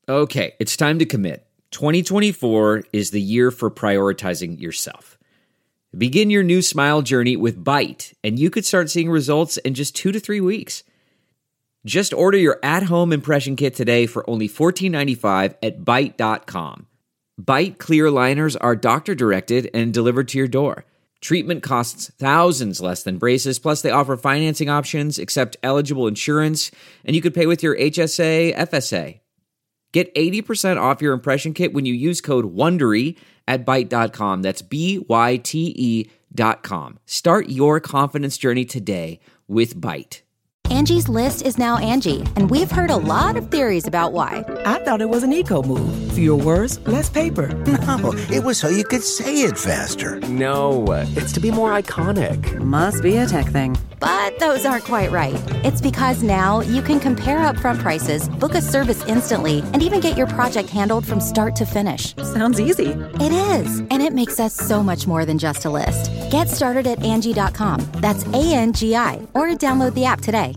Okay, it's time to commit. 2024 is the year for prioritizing yourself. Begin your new smile journey with Byte, and you could start seeing results in just 2 to 3 weeks. Just order your at-home impression kit today for only $14.95 at Byte.com. Byte clear liners are doctor-directed and delivered to your door. Treatment costs thousands less than braces, plus they offer financing options, accept eligible insurance, and you could pay with your HSA, FSA. Get 80% off your impression kit when you use code WONDERY at Byte.com. That's BYTE.com. Start your confidence journey today with Byte. Angie's List is now Angie, and we've heard a lot of theories about why. I thought it was an eco move. Fewer words, less paper. No, it was so you could say it faster. No, it's to be more iconic. Must be a tech thing. But those aren't quite right. It's because now you can compare upfront prices, book a service instantly, and even get your project handled from start to finish. Sounds easy. It is, and it makes us so much more than just a list. Get started at Angie.com. That's ANGI, or download the app today.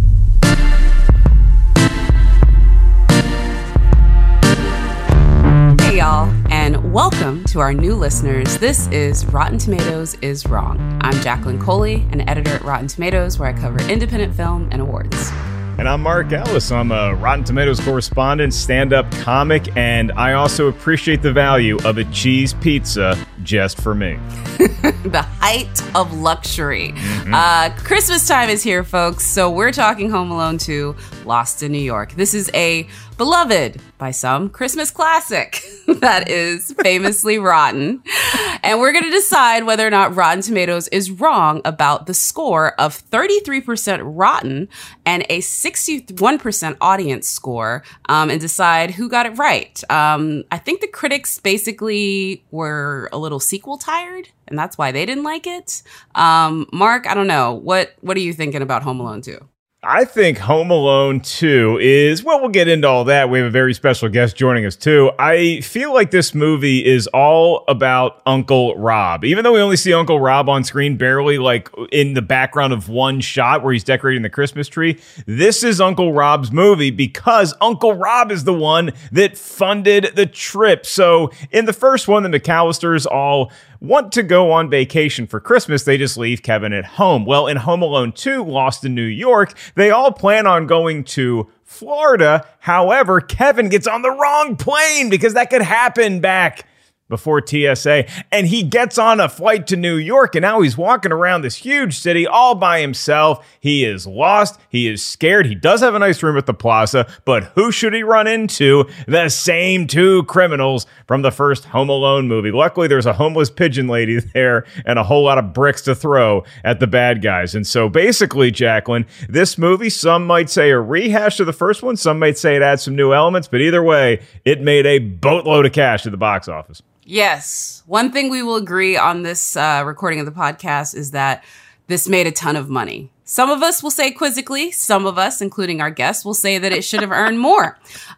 Hey y'all, and welcome to our new listeners. This is Rotten Tomatoes is Wrong. I'm Jacqueline Coley, an editor at Rotten Tomatoes, where I cover independent film and awards. And I'm Mark Ellis. I'm a Rotten Tomatoes correspondent, stand-up comic, and I also appreciate the value of a cheese pizza just for me. The height of luxury. Christmas time is here, folks, so we're talking Home Alone 2, Lost in New York. This is a beloved, by some, Christmas classic that is famously rotten. And we're going to decide whether or not Rotten Tomatoes is wrong about the score of 33% rotten and a 61% audience score, and decide who got it right. I think the critics basically were a little sequel tired, and that's why they didn't like it. Mark, I don't know. What are you thinking about Home Alone 2? I think Home Alone 2 is, well, we'll get into all that. We have a very special guest joining us, too. I feel like this movie is all about Uncle Rob. Even though we only see Uncle Rob on screen barely, like, in the background of one shot where he's decorating the Christmas tree, this is Uncle Rob's movie because Uncle Rob is the one that funded the trip. So in the first one, the McAllisters all want to go on vacation for Christmas. They just leave Kevin at home. Well, in Home Alone 2, Lost in New York, they all plan on going to Florida. However, Kevin gets on the wrong plane because that could happen back before TSA, and he gets on a flight to New York, and now he's walking around this huge city all by himself. He is lost. He is scared. He does have a nice room at the Plaza, but who should he run into? The same two criminals from the first Home Alone movie. Luckily, there's a homeless pigeon lady there and a whole lot of bricks to throw at the bad guys. And so basically, Jacqueline, this movie, some might say a rehash of the first one. Some might say it adds some new elements, but either way, it made a boatload of cash at the box office. Yes. One thing we will agree on this recording of the podcast is that this made a ton of money. Some of us will say quizzically, some of us, including our guests, will say that it should have earned more.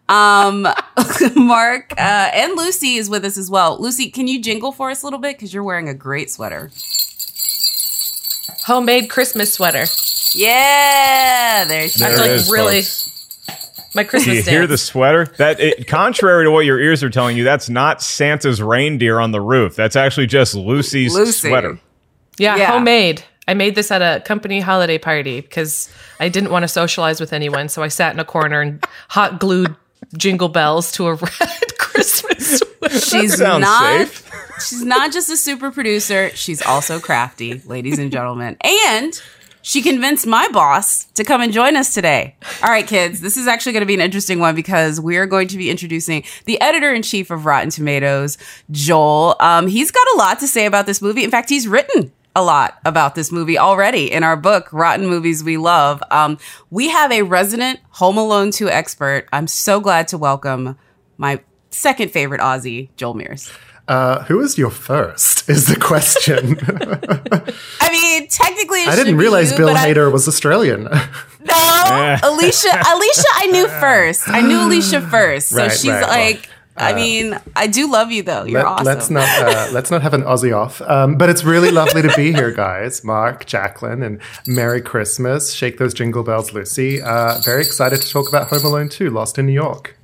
Mark and Lucy is with us as well. Lucy, can you jingle for us a little bit? Because you're wearing a great sweater. Homemade Christmas sweater. Yeah, there she is. Like really... Folks. My Christmas Do you hear the sweater? Contrary to what your ears are telling you, that's not Santa's reindeer on the roof. That's actually just Lucy's sweater. Yeah, homemade. I made this at a company holiday party because I didn't want to socialize with anyone. So I sat in a corner and hot glued jingle bells to a red Christmas sweater. She's not just a super producer. She's also crafty, ladies and gentlemen. And she convinced my boss to come and join us today. All right, kids, this is actually going to be an interesting one because we're going to be introducing the editor-in-chief of Rotten Tomatoes, Joel. He's got a lot to say about this movie. In fact, he's written a lot about this movie already in our book, Rotten Movies We Love. We have a resident Home Alone 2 expert. I'm so glad to welcome my second favorite Aussie, Joel Mears. Who is your first is the question. I mean, technically it I didn't realize Bill Hader was Australian. No, Alicia I knew first. I knew Alicia first. So she's like, I mean, I do love you though. You're awesome. Let's not have an Aussie off. But it's really lovely to be here, guys. Mark, Jacqueline, and Merry Christmas. Shake those jingle bells, Lucy. Very excited to talk about Home Alone 2, Lost in New York.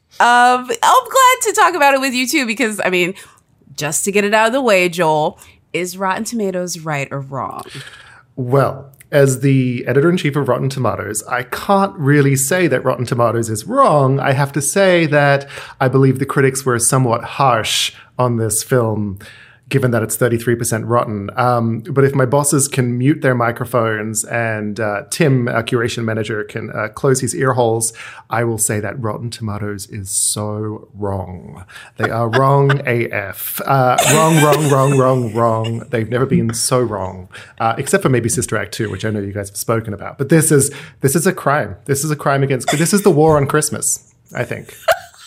I'm glad to talk about it with you too, because I mean, just to get it out of the way, Joel, is Rotten Tomatoes right or wrong? Well, as the editor-in-chief of Rotten Tomatoes, I can't really say that Rotten Tomatoes is wrong. I have to say that I believe the critics were somewhat harsh on this film, given that it's 33% rotten. But if my bosses can mute their microphones and Tim, our curation manager, can close his ear holes, I will say that Rotten Tomatoes is so wrong. They are wrong AF. Wrong. They've never been so wrong, except for maybe Sister Act 2, which I know you guys have spoken about. But this is a crime. This is a crime against... This is the war on Christmas, I think.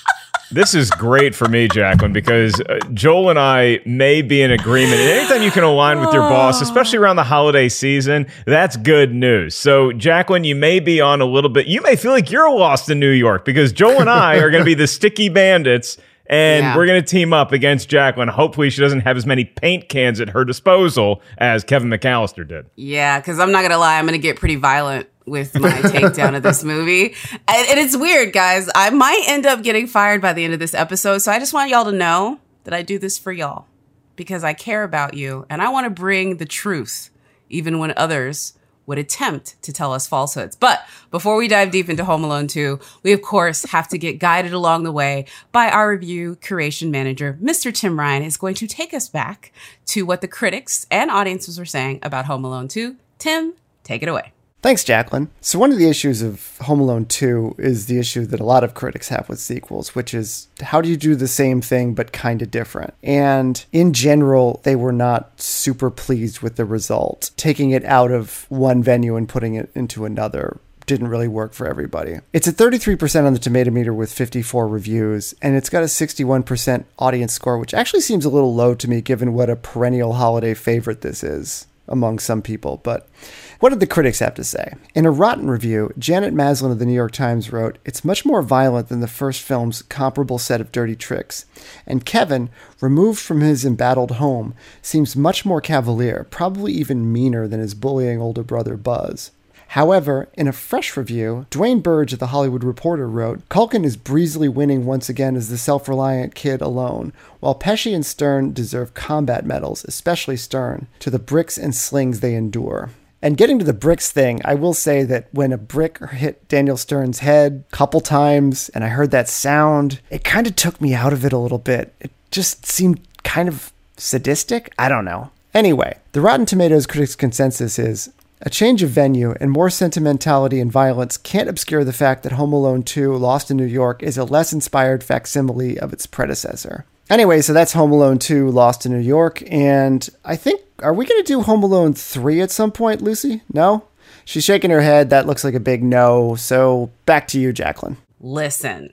This is great for me, Jacqueline, because Joel and I may be in agreement. And anytime you can align with your boss, especially around the holiday season, that's good news. So, Jacqueline, you may be on a little bit. You may feel like you're lost in New York because Joel and I are going to be the sticky bandits, and we're going to team up against Jacqueline. Hopefully, she doesn't have as many paint cans at her disposal as Kevin McAllister did. Yeah, because I'm not going to lie, I'm going to get pretty violent with my takedown of this movie. And it's weird, guys. I might end up getting fired by the end of this episode. So I just want y'all to know that I do this for y'all because I care about you and I want to bring the truth, even when others would attempt to tell us falsehoods. But before we dive deep into Home Alone 2, we of course have to get guided along the way by our review curation manager. Mr. Tim Ryan is going to take us back to what the critics and audiences were saying about Home Alone 2. Tim, take it away. Thanks, Jacqueline. So one of the issues of Home Alone 2 is the issue that a lot of critics have with sequels, which is how do you do the same thing but kind of different? And in general, they were not super pleased with the result. Taking it out of one venue and putting it into another didn't really work for everybody. It's at 33% on the Tomato Meter with 54 reviews, and it's got a 61% audience score, which actually seems a little low to me given what a perennial holiday favorite this is among some people. But what did the critics have to say? In a rotten review, Janet Maslin of the New York Times wrote, "It's much more violent than the first film's comparable set of dirty tricks. And Kevin, removed from his embattled home, seems much more cavalier, probably even meaner than his bullying older brother Buzz." However, in a fresh review, Dwayne Burge of The Hollywood Reporter wrote, "Culkin is breezily winning once again as the self-reliant kid alone, while Pesci and Stern deserve combat medals, especially Stern, to the bricks and slings they endure." And getting to the bricks thing, I will say that when a brick hit Daniel Stern's head a couple times and I heard that sound, it kind of took me out of it a little bit. It just seemed kind of sadistic. I don't know. Anyway, the Rotten Tomatoes critics' consensus is, a change of venue and more sentimentality and violence can't obscure the fact that Home Alone 2 Lost in New York is a less inspired facsimile of its predecessor. Anyway, so that's Home Alone 2 Lost in New York, and I think, are we going to do Home Alone 3 at some point, Lucy? No? She's shaking her head. That looks like a big no. So back to you, Jacqueline. Listen,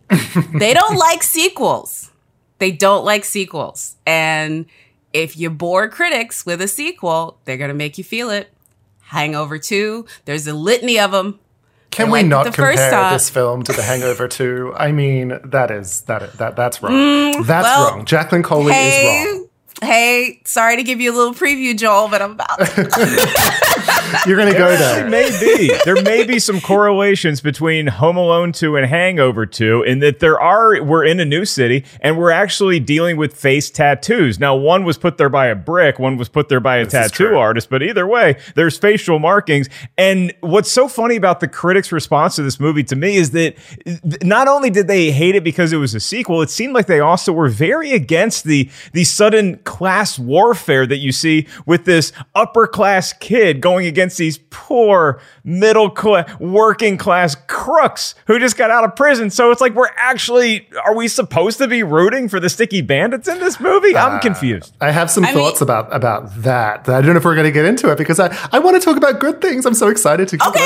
they don't like sequels. They don't like sequels. And if you bore critics with a sequel, they're going to make you feel it. Hangover 2, there's a litany of them. Can we not compare this film to The Hangover 2? I mean, that's wrong. Wrong. Jacqueline Coley is wrong. Hey, sorry to give you a little preview, Joel, but I'm about to. You're going to go there. There may be some correlations between Home Alone 2 and Hangover 2 in that we're in a new city and we're actually dealing with face tattoos. Now, one was put there by a brick, one was put there by a tattoo artist, but either way, there's facial markings. And what's so funny about the critics' response to this movie to me is that not only did they hate it because it was a sequel, it seemed like they also were very against the sudden class warfare that you see with this upper class kid going against these poor middle class working class crooks who just got out of prison. So it's like are we supposed to be rooting for the sticky bandits in this movie? I'm confused. I have some thoughts about that. I don't know if we're going to get into it because I want to talk about good things. I'm so excited to Okay,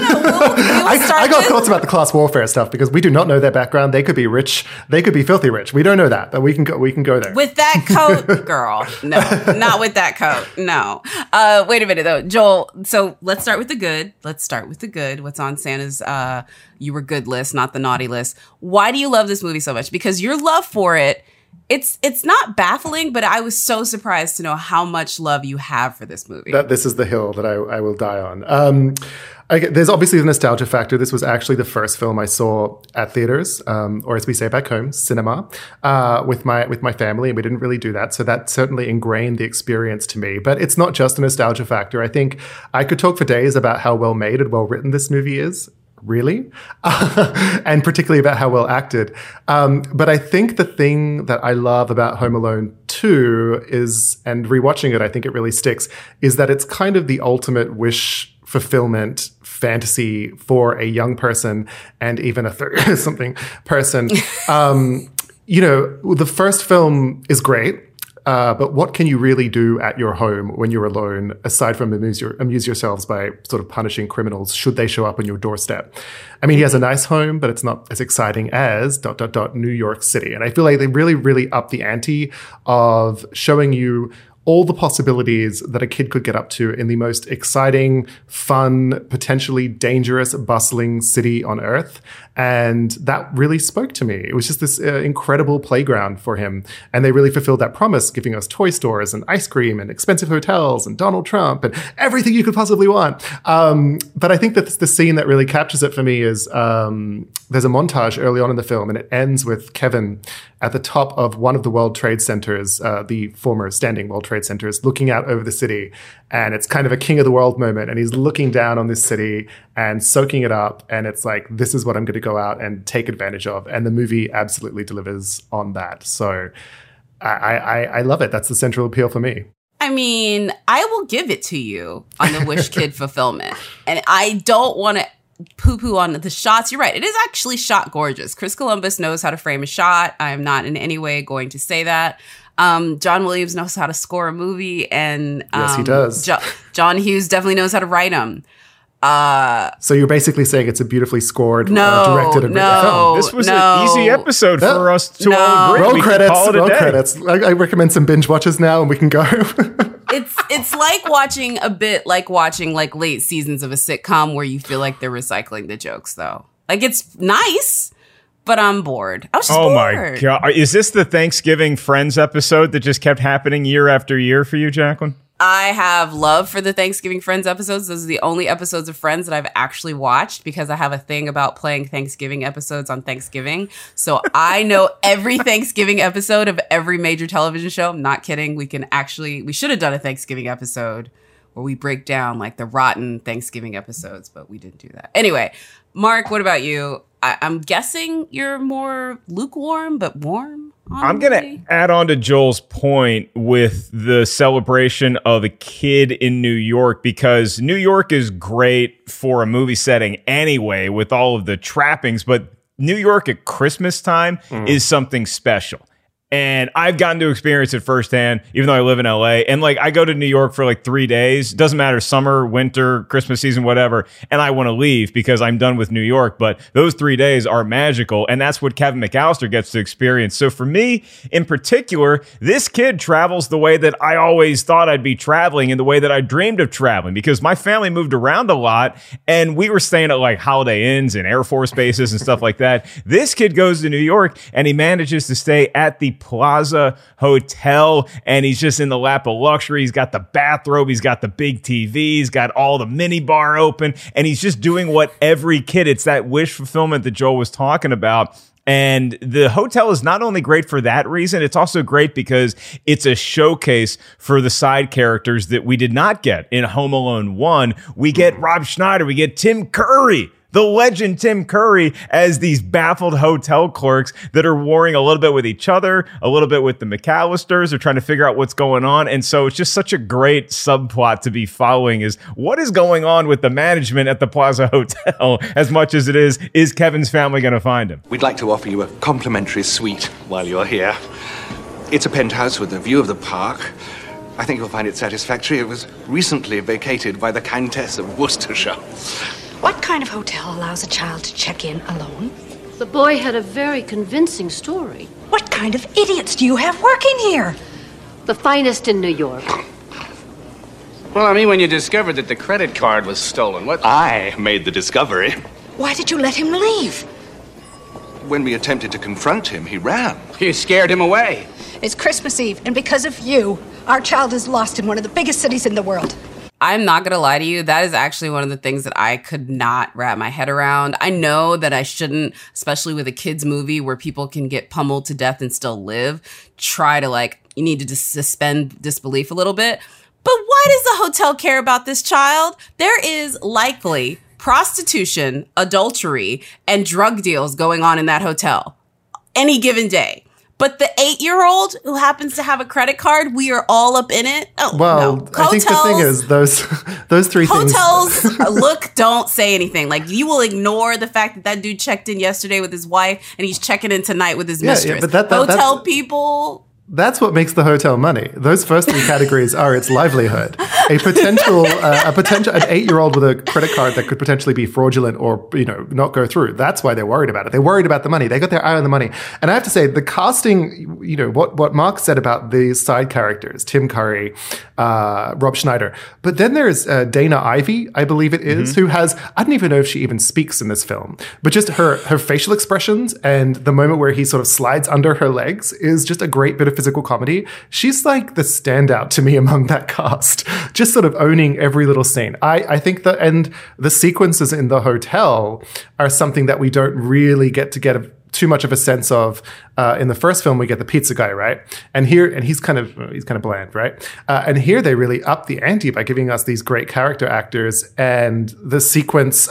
I got thoughts about the class warfare stuff because we do not know their background. They could be rich. They could be filthy rich. We don't know that, but we can go there. With that coat, girl. No, not with that coat. No. Wait a minute, though. Joel, so let's start with the good. What's on Santa's you were good list, not the naughty list. Why do you love this movie so much? Because your love for it it's not baffling, but I was so surprised to know how much love you have for this movie. This is the hill that I will die on. There's obviously the nostalgia factor. This was actually the first film I saw at theaters, or as we say back home, cinema, with my family, and we didn't really do that. So that certainly ingrained the experience to me. But it's not just a nostalgia factor. I think I could talk for days about how well made and well written this movie is. Really? And particularly about how well acted. But I think the thing that I love about Home Alone 2 is, and rewatching it, I think it really sticks, is that it's kind of the ultimate wish fulfillment fantasy for a young person and even a 30-something person. The first film is great. But what can you really do at your home when you're alone, aside from amuse yourselves by sort of punishing criminals should they show up on your doorstep? I mean, he has a nice home, but it's not as exciting as ... New York City. And I feel like they really, really up the ante of showing you all the possibilities that a kid could get up to in the most exciting, fun, potentially dangerous, bustling city on earth. And that really spoke to me. It was just this incredible playground for him. And they really fulfilled that promise, giving us toy stores and ice cream and expensive hotels and Donald Trump and everything you could possibly want. But I think that the scene that really captures it for me is there's a montage early on in the film, and it ends with Kevin at the top of one of the World Trade Centers, the former standing World Trade Centers, looking out over the city. And it's kind of a king of the world moment. And he's looking down on this city and soaking it up. And it's like, this is what I'm going to go out and take advantage of. And the movie absolutely delivers on that. So I love it. That's the central appeal for me. I mean, I will give it to you on the Wish Kid fulfillment. And I don't want to poo-poo on the shots. You're right. It is actually shot gorgeous. Chris Columbus knows how to frame a shot. I am not in any way going to say that. John Williams knows how to score a movie, and yes, he does. John Hughes definitely knows how to write them. So you're basically saying it's a beautifully scored, directed film. This was an easy episode for us to all agree. Roll credits. I recommend some binge watches now, and we can go. It's like watching like late seasons of a sitcom where you feel like they're recycling the jokes, though. Like, it's nice, but I'm bored. I was just bored. My God. Is this the Thanksgiving Friends episode that just kept happening year after year for you, Jacqueline? I have love for the Thanksgiving Friends episodes. Those are the only episodes of Friends that I've actually watched because I have a thing about playing Thanksgiving episodes on Thanksgiving. So I know every Thanksgiving episode of every major television show. I'm not kidding. We should have done a Thanksgiving episode where we break down like the rotten Thanksgiving episodes, but we didn't do that. Anyway, Mark, what about you? I'm guessing you're more lukewarm, but warm? I'm going to add on to Joel's point with the celebration of a kid in New York, because New York is great for a movie setting anyway with all of the trappings, but New York at Christmas time is something special. And I've gotten to experience it firsthand, even though I live in LA. And like, I go to New York for like 3 days. Doesn't matter, summer, winter, Christmas season, whatever. And I want to leave because I'm done with New York. But those 3 days are magical. And that's what Kevin McAllister gets to experience. So for me, in particular, this kid travels the way that I always thought I'd be traveling and the way that I dreamed of traveling, because my family moved around a lot and we were staying at like Holiday Inns and Air Force bases and stuff like that. This kid goes to New York and he manages to stay at the Plaza Hotel, and he's just in the lap of luxury. He's got the bathrobe, he's got the big TV, he's got all the mini bar open, and he's just doing what every kid, it's that wish fulfillment that Joel was talking about. And the hotel is not only great for that reason, it's also great because it's a showcase for the side characters that we did not get in Home Alone 1. We get Rob Schneider, we get Tim Curry, the legend Tim Curry, as these baffled hotel clerks that are warring a little bit with each other, a little bit with the McAllisters. They're trying to figure out what's going on. And so it's just such a great subplot to be following, is what is going on with the management at the Plaza Hotel, as much as it is Kevin's family going to find him? We'd like to offer you a complimentary suite while you're here. It's a penthouse with a view of the park. I think you'll find it satisfactory. It was recently vacated by the Countess of Worcestershire. What kind of hotel allows a child to check in alone? The boy had a very convincing story. What kind of idiots do you have working here? The finest in New York. Well, I mean, when you discovered that the credit card was stolen, what? I made the discovery. Why did you let him leave? when we attempted to confront him, he ran. You scared him away. It's Christmas Eve, and because of you, our child is lost in one of the biggest cities in the world. I'm not going to lie to you. That is actually one of the things that I could not wrap my head around. I know that I shouldn't, especially with a kid's movie where people can get pummeled to death and still live, try to you need to just suspend disbelief a little bit. But why does the hotel care about this child? There is likely prostitution, adultery, and drug deals going on in that hotel any given day. But the 8-year-old who happens to have a credit card, we are all up in it. Oh, well, no. I think the thing is those three things. Hotels, look, don't say anything. Like, you will ignore the fact that dude checked in yesterday with his wife and he's checking in tonight with his mistress. Yeah, but hotel people. That's what makes the hotel money. Those first three categories are its livelihood. An 8-year-old with a credit card that could potentially be fraudulent or, not go through. That's why they're worried about it. They're worried about the money. They got their eye on the money. And I have to say, the casting, what Mark said about the side characters, Tim Curry, Rob Schneider. But then there's Dana Ivey, I believe it is, who has, I don't even know if she even speaks in this film, but just her facial expressions and the moment where he sort of slides under her legs is just a great bit of physical comedy. She's like the standout to me among that cast, just sort of owning every little scene. I think and the sequences in the hotel are something that we don't really get too much of a sense of. In the first film, we get the pizza guy, right? And he's kind of bland, right? And here they really up the ante by giving us these great character actors, and the sequence,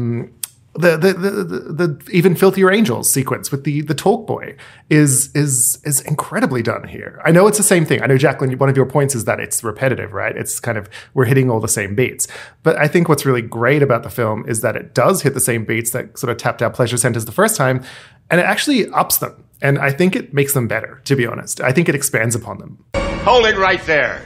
the even filthier angels sequence with the talk boy is incredibly done here. I know it's the same thing. I know, Jacqueline, one of your points is that it's repetitive, right? It's kind of, we're hitting all the same beats. But I think what's really great about the film is that it does hit the same beats that sort of tapped out pleasure centers the first time, and it actually ups them. And I think it makes them better, to be honest. I think it expands upon them. Hold it right there.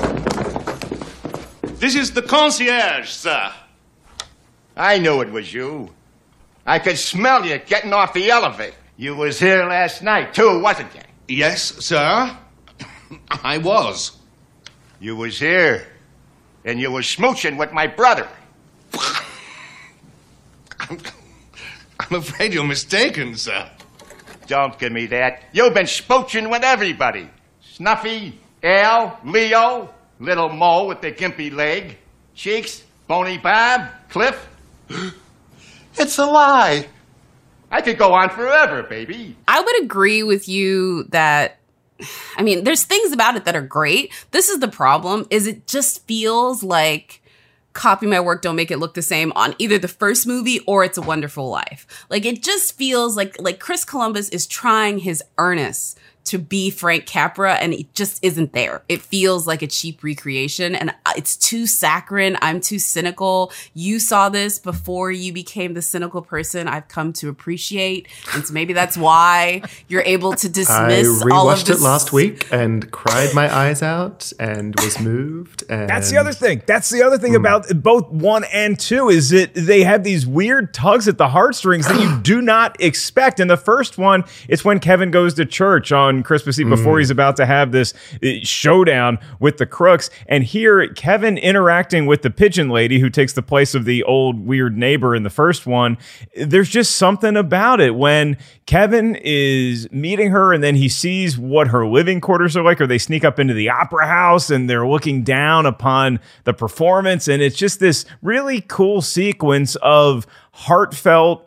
This is the concierge, sir. I knew it was you. I could smell you getting off the elevator. You was here last night, too, wasn't you? Yes, sir. I was. You was here, and you was smooching with my brother. I'm afraid you're mistaken, sir. Don't give me that. You've been smooching with everybody. Snuffy, Al, Leo, Little Mo with the gimpy leg, Cheeks, Boney Bob, Cliff. It's a lie. I could go on forever, baby. I would agree with you that, there's things about it that are great. This is the problem, is it just feels like copy my work, don't make it look the same on either the first movie or It's a Wonderful Life. Like, it just feels like Chris Columbus is trying his earnest to be Frank Capra, and it just isn't there. It feels like a cheap recreation, and it's too saccharine. I'm too cynical. You saw this before you became the cynical person I've come to appreciate, and so maybe that's why you're able to dismiss all of this. I rewatched it last week and cried my eyes out and was moved. And That's the other thing. About both 1 and 2 is that they have these weird tugs at the heartstrings that you do not expect. In the first one, it's when Kevin goes to church on Christmas Eve before he's about to have this showdown with the crooks. And here, Kevin interacting with the pigeon lady who takes the place of the old weird neighbor in the first one. There's just something about it when Kevin is meeting her and then he sees what her living quarters are like, or they sneak up into the opera house and they're looking down upon the performance. And it's just this really cool sequence of heartfelt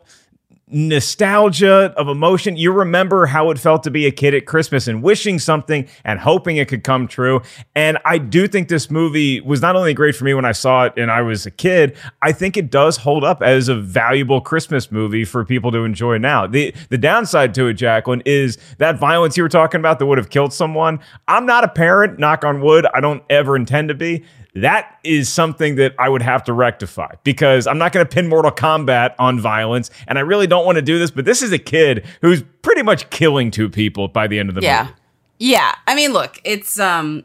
nostalgia, of emotion. You remember how it felt to be a kid at Christmas and wishing something and hoping it could come true. And I do think this movie was not only great for me when I saw it and I was a kid, I think it does hold up as a valuable Christmas movie for people to enjoy now. The downside to it, Jacqueline, is that violence you were talking about that would have killed someone. I'm not a parent, knock on wood. I don't ever intend to be. That is something that I would have to rectify, because I'm not going to pin Mortal Kombat on violence, and I really don't want to do this, but this is a kid who's pretty much killing 2 people by the end of the movie. Yeah. Look, it's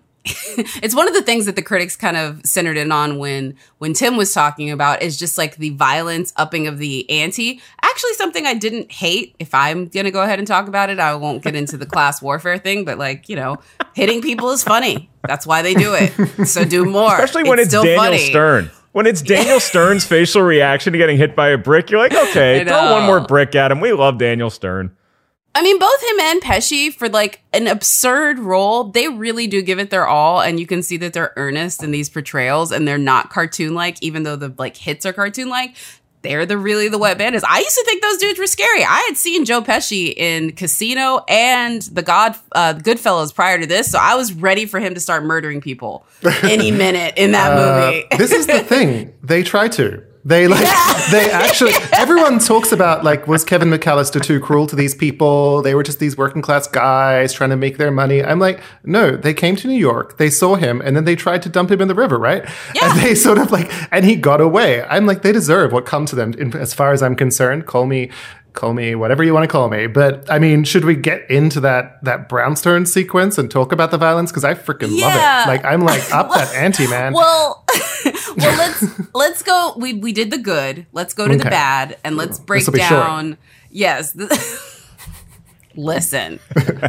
it's one of the things that the critics kind of centered in on when Tim was talking about is just like the violence upping of the ante. Actually, something I didn't hate. If I'm going to go ahead and talk about it, I won't get into the class warfare thing, but hitting people is funny. That's why they do it. So do more. Especially when it's Daniel funny. Stern. When it's Daniel Stern's facial reaction to getting hit by a brick, you're like, okay, throw one more brick at him. We love Daniel Stern. I mean, both him and Pesci, for like an absurd role, they really do give it their all, and you can see that they're earnest in these portrayals, and they're not cartoon-like, even though the like hits are cartoon-like. They're really the wet bandits. I used to think those dudes were scary. I had seen Joe Pesci in Casino and Goodfellas prior to this, so I was ready for him to start murdering people any minute in that movie. This is the thing. They try to. They actually, everyone talks about like, was Kevin McAllister too cruel to these people? They were just these working class guys trying to make their money. I'm like, no, they came to New York, they saw him, and then they tried to dump him in the river, right? Yeah. And they sort of like, and he got away. I'm like, they deserve what come to them. As far as I'm concerned, call me whatever you want to call me. But I mean, should we get into that Brownstone sequence and talk about the violence? Because I freaking love it. Like, I'm like up that ante, man. Well, let's go. We did the good. Let's go to the bad, and let's break down. Short. Yes. Listen.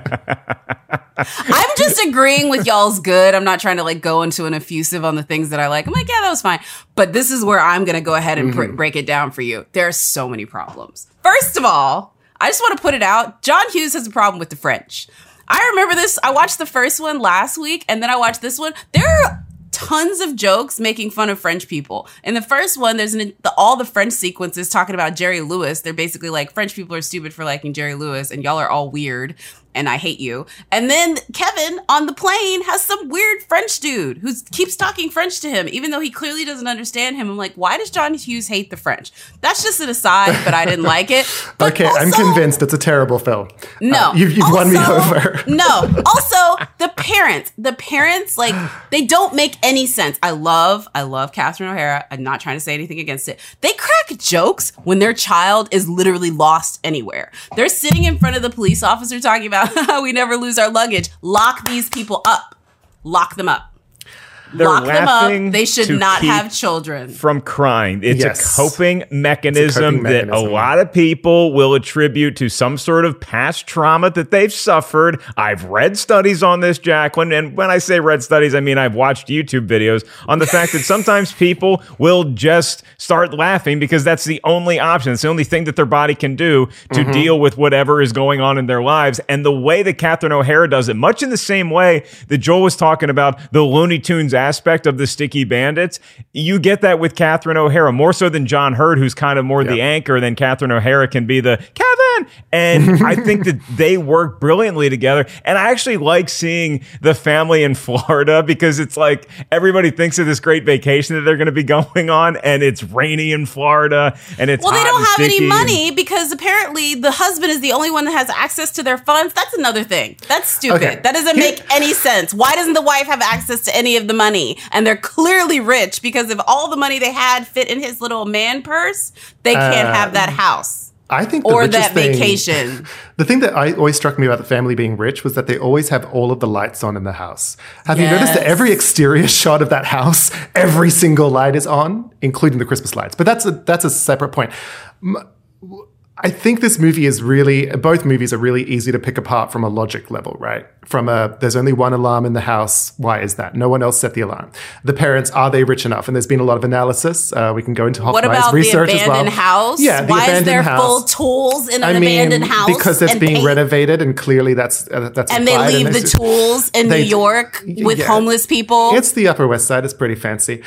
I'm just agreeing with y'all's good. I'm not trying to like go into an effusive on the things that I like. I'm like, yeah, that was fine. But this is where I'm going to go ahead and break it down for you. There are so many problems. First of all, I just want to put it out. John Hughes has a problem with the French. I remember this. I watched the first one last week, and then I watched this one. There are tons of jokes making fun of French people. In the first one, there's all the French sequences talking about Jerry Lewis. They're basically like, French people are stupid for liking Jerry Lewis, and y'all are all weird, and I hate you. And then Kevin on the plane has some weird French dude who keeps talking French to him, even though he clearly doesn't understand him. I'm like, why does John Hughes hate the French? That's just an aside, but I didn't like it. But okay, I'm convinced it's a terrible film. No. You've won me over. No. Also, the parents, like, they don't make any sense. I love Catherine O'Hara. I'm not trying to say anything against it. They crack jokes when their child is literally lost anywhere. They're sitting in front of the police officer talking about how we never lose our luggage. Lock these people up. Lock them up. Lock them up. They should not have children. From crying. It's a coping mechanism that a lot of people will attribute to some sort of past trauma that they've suffered. I've read studies on this, Jacqueline. And when I say read studies, I mean I've watched YouTube videos on the fact that sometimes people will just start laughing because that's the only option. It's the only thing that their body can do to deal with whatever is going on in their lives. And the way that Catherine O'Hara does it, much in the same way that Joel was talking about the Looney Tunes aspect of the Sticky Bandits, you get that with Catherine O'Hara, more so than John Hurt, who's kind of more the anchor, than Catherine O'Hara can be the Kevin. And I think that they work brilliantly together. And I actually like seeing the family in Florida because it's like everybody thinks of this great vacation that they're going to be going on, and it's rainy in Florida, and it's well, hot they don't have sticky. any money because apparently the husband is the only one that has access to their funds. That's another thing. That's stupid. Okay. That doesn't make any sense. Why doesn't the wife have access to any of the money? And they're clearly rich because if all the money they had fit in his little man purse, they can't have that house. I think or that vacation. The thing that always struck me about the family being rich was that they always have all of the lights on in the house. Have you noticed that every exterior shot of that house, every single light is on, including the Christmas lights? But that's a separate point. I think this movie both movies are really easy to pick apart from a logic level, right? There's only one alarm in the house. Why is that? No one else set the alarm. The parents, are they rich enough? And there's been a lot of analysis. We can go into Hoffmeyer's research as well. What about the abandoned house? Yeah, why is there full tools in an abandoned house? Because it's being renovated, and clearly that's and they leave the tools in New York with homeless people. It's the Upper West Side. It's pretty fancy.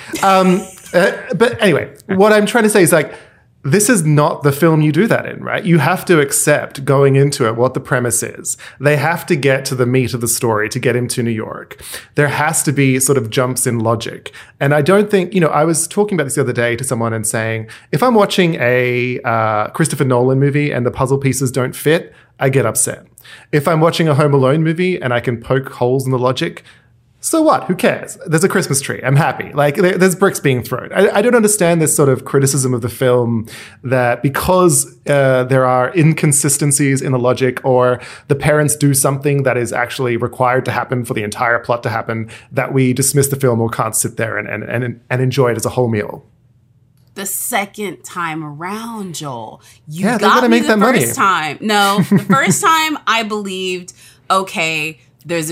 But anyway, what I'm trying to say is like, this is not the film you do that in, right? You have to accept going into it what the premise is. They have to get to the meat of the story to get him to New York. There has to be sort of jumps in logic. And I don't think, I was talking about this the other day to someone and saying, if I'm watching a Christopher Nolan movie and the puzzle pieces don't fit, I get upset. If I'm watching a Home Alone movie and I can poke holes in the logic, so what? Who cares? There's a Christmas tree. I'm happy. Like, there's bricks being thrown. I don't understand this sort of criticism of the film that because there are inconsistencies in the logic, or the parents do something that is actually required to happen for the entire plot to happen, that we dismiss the film or can't sit there and enjoy it as a whole meal. The second time around, Joel. You got me make the that first money. time. No, the first time I believed, okay, there's a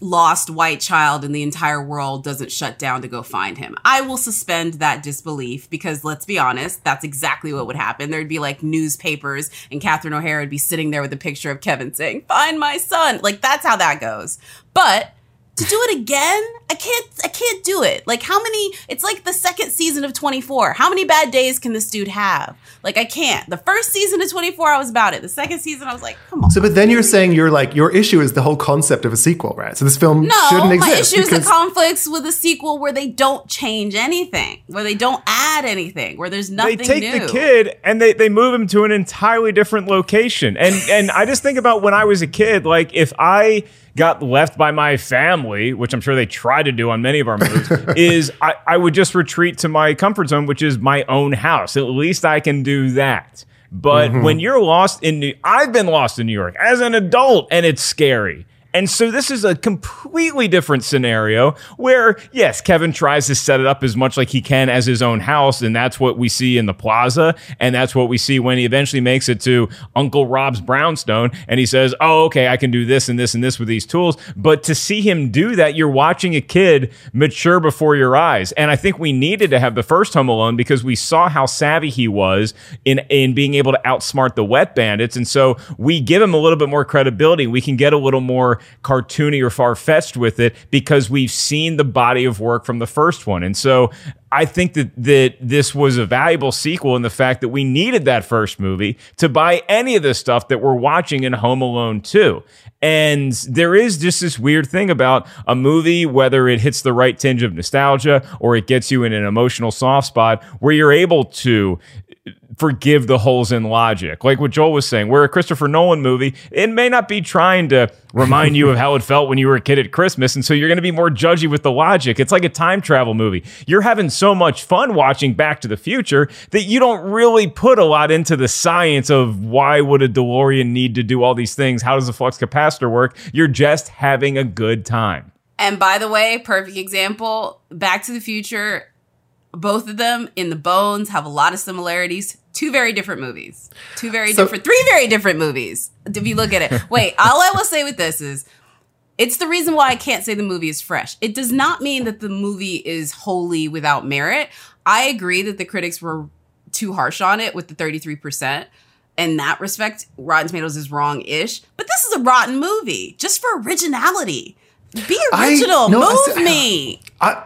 lost white child in the entire world doesn't shut down to go find him. I will suspend that disbelief because, let's be honest, that's exactly what would happen. There'd be like newspapers and Catherine O'Hara would be sitting there with a picture of Kevin saying, "Find my son." Like, that's how that goes. But to do it again, I can't do it. Like, how many, it's like the second season of 24. How many bad days can this dude have? Like, I can't. The first season of 24, I was about it. The second season, I was like, come on. So, but then you're saying your issue is the whole concept of a sequel, right? So this film shouldn't exist. My issue is the conflicts with a sequel where they don't change anything, where they don't add anything, where there's nothing new. They take the kid and they move him to an entirely different location. And I just think about when I was a kid, like if I got left by my family, which I'm sure they try to do on many of our movies, is I would just retreat to my comfort zone, which is my own house. At least I can do that. But when you're lost I've been lost in New York as an adult, and it's scary. And so this is a completely different scenario where, yes, Kevin tries to set it up as much like he can as his own house, and that's what we see in the plaza, and that's what we see when he eventually makes it to Uncle Rob's brownstone, and he says, oh, okay, I can do this and this and this with these tools. But to see him do that, you're watching a kid mature before your eyes. And I think we needed to have the first Home Alone because we saw how savvy he was in being able to outsmart the Wet Bandits, and so we give him a little bit more credibility. We can get a little more cartoony or far-fetched with it because we've seen the body of work from the first one. And so I think that this was a valuable sequel in the fact that we needed that first movie to buy any of the stuff that we're watching in Home Alone 2. And there is just this weird thing about a movie, whether it hits the right tinge of nostalgia or it gets you in an emotional soft spot where you're able to forgive the holes in logic. Like what Joel was saying, where a Christopher Nolan movie, it may not be trying to remind you of how it felt when you were a kid at Christmas, and so you're going to be more judgy with the logic. It's like a time travel movie. You're having so much fun watching Back to the Future that you don't really put a lot into the science of why would a DeLorean need to do all these things? How does a flux capacitor work? You're just having a good time. And by the way, perfect example, Back to the Future, both of them in the bones have a lot of similarities. Two very different movies. Three very different movies. If you look at it. Wait, all I will say with this is, it's the reason why I can't say the movie is fresh. It does not mean that the movie is wholly without merit. I agree that the critics were too harsh on it with the 33%. In that respect, Rotten Tomatoes is wrong-ish. But this is a rotten movie, just for originality. Be original. Move me.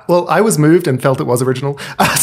I was moved and felt it was original.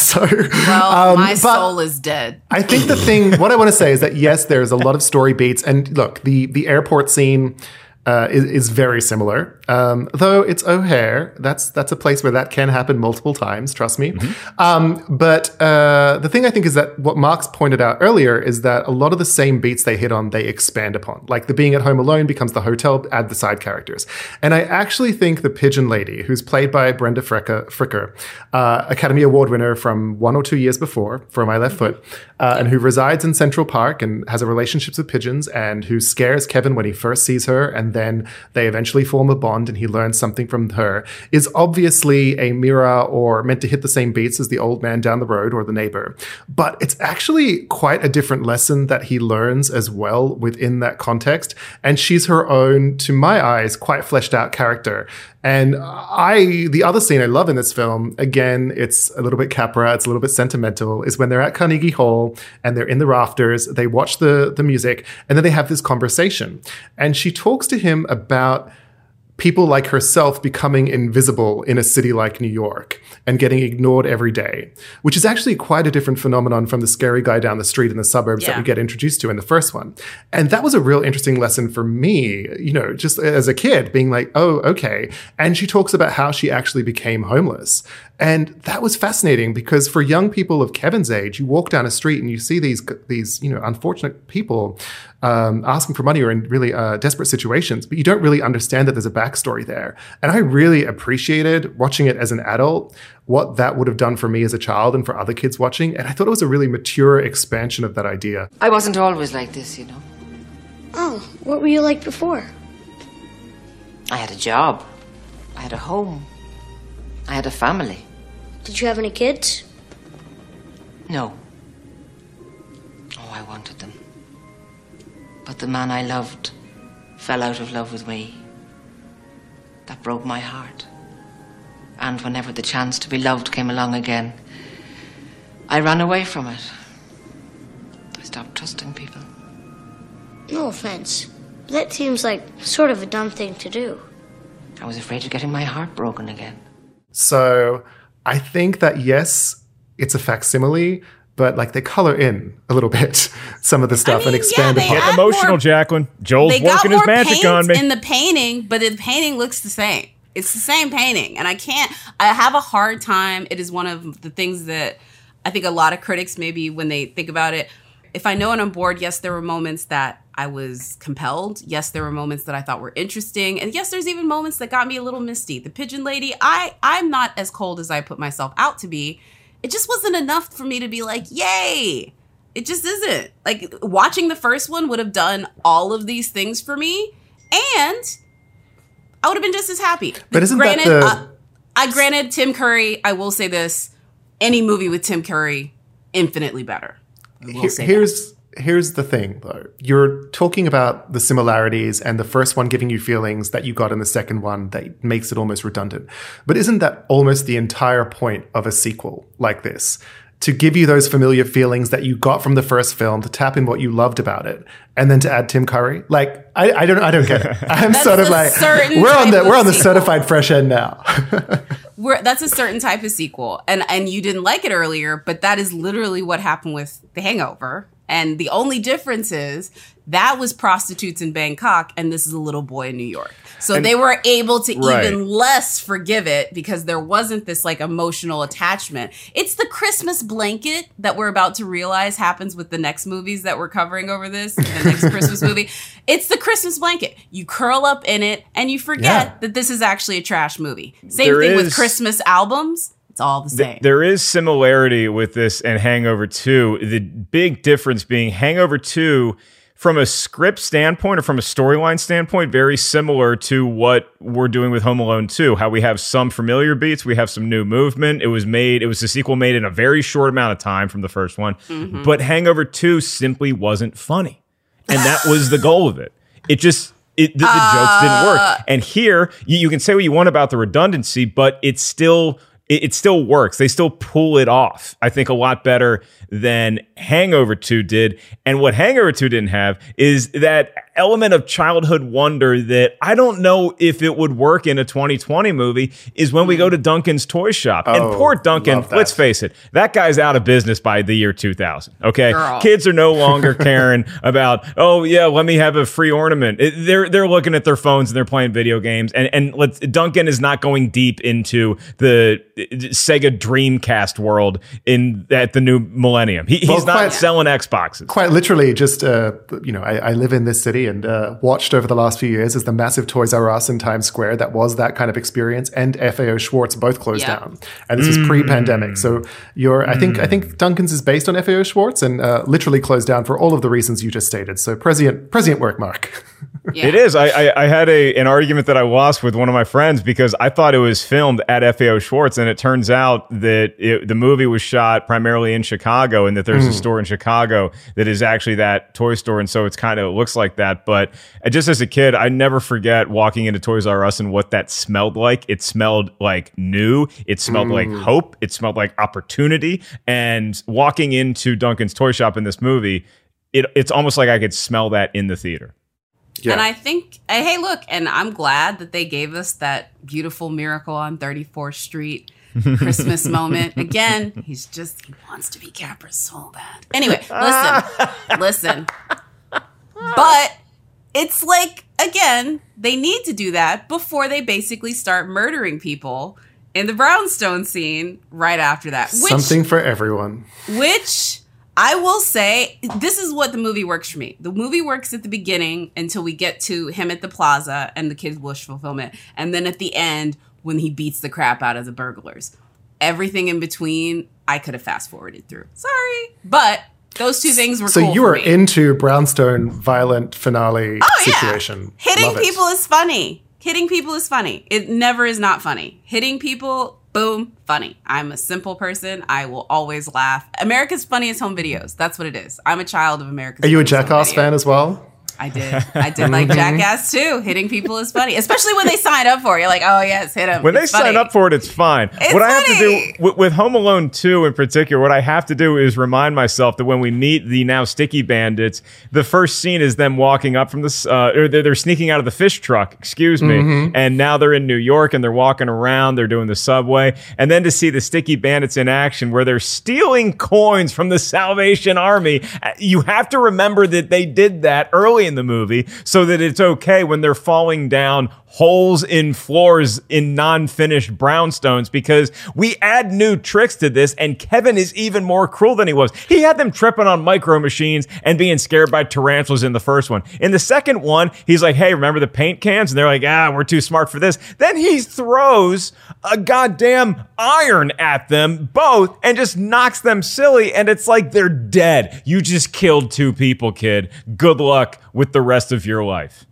My soul is dead. I think what I want to say is that, yes, there's a lot of story beats. And look, the airport scene is very similar. Though it's O'Hare, that's a place where that can happen multiple times, trust me. But the thing I think is that what Mark's pointed out earlier is that a lot of the same beats they hit on, they expand upon. Like the being at home alone becomes the hotel, add the side characters. And I actually think the pigeon lady, who's played by Brenda Fricker, Academy Award winner from 1 or 2 years before, For My Left Foot, and who resides in Central Park and has a relationship with pigeons, and who scares Kevin when he first sees her, and then they eventually form a bond and he learns something from her, is obviously a mirror or meant to hit the same beats as the old man down the road or the neighbor. But it's actually quite a different lesson that he learns as well within that context. And she's her own, to my eyes, quite fleshed out character. And the other scene I love in this film, again, it's a little bit Capra, it's a little bit sentimental, is when they're at Carnegie Hall and they're in the rafters, they watch the music, and then they have this conversation. And she talks to him about people like herself becoming invisible in a city like New York and getting ignored every day, which is actually quite a different phenomenon from the scary guy down the street in the suburbs that we get introduced to in the first one. And that was a real interesting lesson for me, just as a kid being like, oh, okay. And she talks about how she actually became homeless. And that was fascinating because for young people of Kevin's age, you walk down a street and you see these unfortunate people asking for money or in really desperate situations, but you don't really understand that there's a backstory there. And I really appreciated watching it as an adult, what that would have done for me as a child and for other kids watching. And I thought it was a really mature expansion of that idea. I wasn't always like this, Oh, what were you like before? I had a job. I had a home. I had a family. Did you have any kids? No. Oh, I wanted them. But the man I loved fell out of love with me. that broke my heart. And whenever the chance to be loved came along again, I ran away from it. I stopped trusting people. No offense, but that seems like sort of a dumb thing to do. I was afraid of getting my heart broken again. So I think that, yes, it's a facsimile, but like they color in a little bit some of the stuff and expand Get upon. emotional, Jacqueline. Joel's working his magic on me. In the painting, but the painting looks the same. It's the same painting, and I have a hard time. It is one of the things that I think a lot of critics, maybe when they think about it, if I know and I'm bored, yes, there were moments that I was compelled. Yes, there were moments that I thought were interesting. And yes, there's even moments that got me a little misty. The Pigeon Lady, I'm not as cold as I put myself out to be. It just wasn't enough for me to be like, yay. It just isn't. Like, watching the first one would have done all of these things for me, and I would have been just as happy. But isn't granted, that I granted Tim Curry, I will say this, any movie with Tim Curry, infinitely better. Here's the thing, though. You're talking about the similarities and the first one giving you feelings that you got in the second one that makes it almost redundant. But isn't that almost the entire point of a sequel like this? To give you those familiar feelings that you got from the first film, to tap in what you loved about it, and then to add Tim Curry? Like, I don't get it. I'm sort of like, we're on the certified fresh end now. That's a certain type of sequel. And you didn't like it earlier, but that is literally what happened with The Hangover. And the only difference is that was prostitutes in Bangkok, and this is a little boy in New York. So they were able to even less forgive it because there wasn't this like emotional attachment. It's the Christmas blanket that we're about to realize happens with the next movies that we're covering over this, the next Christmas movie. It's the Christmas blanket. You curl up in it and you forget that this is actually a trash movie. Same thing with Christmas albums. It's all the same. There is similarity with this and Hangover 2. The big difference being Hangover 2, from a script standpoint or from a storyline standpoint, very similar to what we're doing with Home Alone 2. How we have some familiar beats, we have some new movement. It was a sequel made in a very short amount of time from the first one. Mm-hmm. But Hangover 2 simply wasn't funny. And that was the goal of it. The jokes didn't work. And here, you can say what you want about the redundancy, but it still works. They still pull it off, I think, a lot better than Hangover 2 did. And what Hangover 2 didn't have is that element of childhood wonder that I don't know if it would work in a 2020 movie is when we go to Duncan's toy shop. And poor Duncan, let's face it, that guy's out of business by the year 2000. Okay? Girl. Kids are no longer caring about, oh yeah, let me have a free ornament. They're looking at their phones and they're playing video games. And Duncan is not going deep into the Sega Dreamcast world at the new millennium. He's not selling Xboxes. Quite literally, just I live in this city and watched over the last few years as the massive Toys R Us in Times Square that was that kind of experience, and FAO Schwartz both closed down, and this was pre-pandemic. So I think Duncan's is based on FAO Schwartz and literally closed down for all of the reasons you just stated. So prescient work, Mark. Yeah. It is. I had an argument that I lost with one of my friends because I thought it was filmed at FAO Schwartz, and it turns out that the movie was shot primarily in Chicago, and that there's a store in Chicago that is actually that toy store, and so it looks like that. But just as a kid, I never forget walking into Toys R Us and what that smelled like. It smelled like new. It smelled like hope. It smelled like opportunity. And walking into Duncan's toy shop in this movie, it's almost like I could smell that in the theater. Yeah. And I think, hey, look, and I'm glad that they gave us that beautiful Miracle on 34th Street Christmas moment. Again, he wants to be Capra so bad. Anyway, listen. But it's like, again, they need to do that before they basically start murdering people in the brownstone scene right after that. Something for everyone. Which I will say, this is what the movie works for me. The movie works at the beginning until we get to him at the plaza and the kid's wish fulfillment. And then at the end, when he beats the crap out of the burglars. Everything in between, I could have fast forwarded through. Sorry. But those two things were cool. So you were into brownstone violent finale situation. Hitting people is funny. Hitting people is funny. It never is not funny. Hitting people, boom, funny. I'm a simple person. I will always laugh. America's Funniest Home Videos. That's what it is. I'm a child of America's Are you a Funniest Jackass fan as well? I did like Jackass too. Hitting people is funny, especially when they sign up for it. You're like, oh yes, hit them. When they sign up for it, it's fine. What I have to do with Home Alone 2 in particular, what I have to do is remind myself that when we meet the now sticky bandits, the first scene is them walking up from this, or they're sneaking out of the fish truck, excuse me, and now they're in New York and they're walking around, they're doing the subway, and then to see the sticky bandits in action where they're stealing coins from the Salvation Army, you have to remember that they did that early in the movie so that it's okay when they're falling down holes in floors in non-finished brownstones, because we add new tricks to this, and Kevin is even more cruel than he was. He had them tripping on micro machines and being scared by tarantulas in the first one. In the second one, he's like, hey, remember the paint cans? And they're like, we're too smart for this. Then he throws a goddamn iron at them both and just knocks them silly, and it's like they're dead. You just killed 2 people, kid. Good luck with the rest of your life.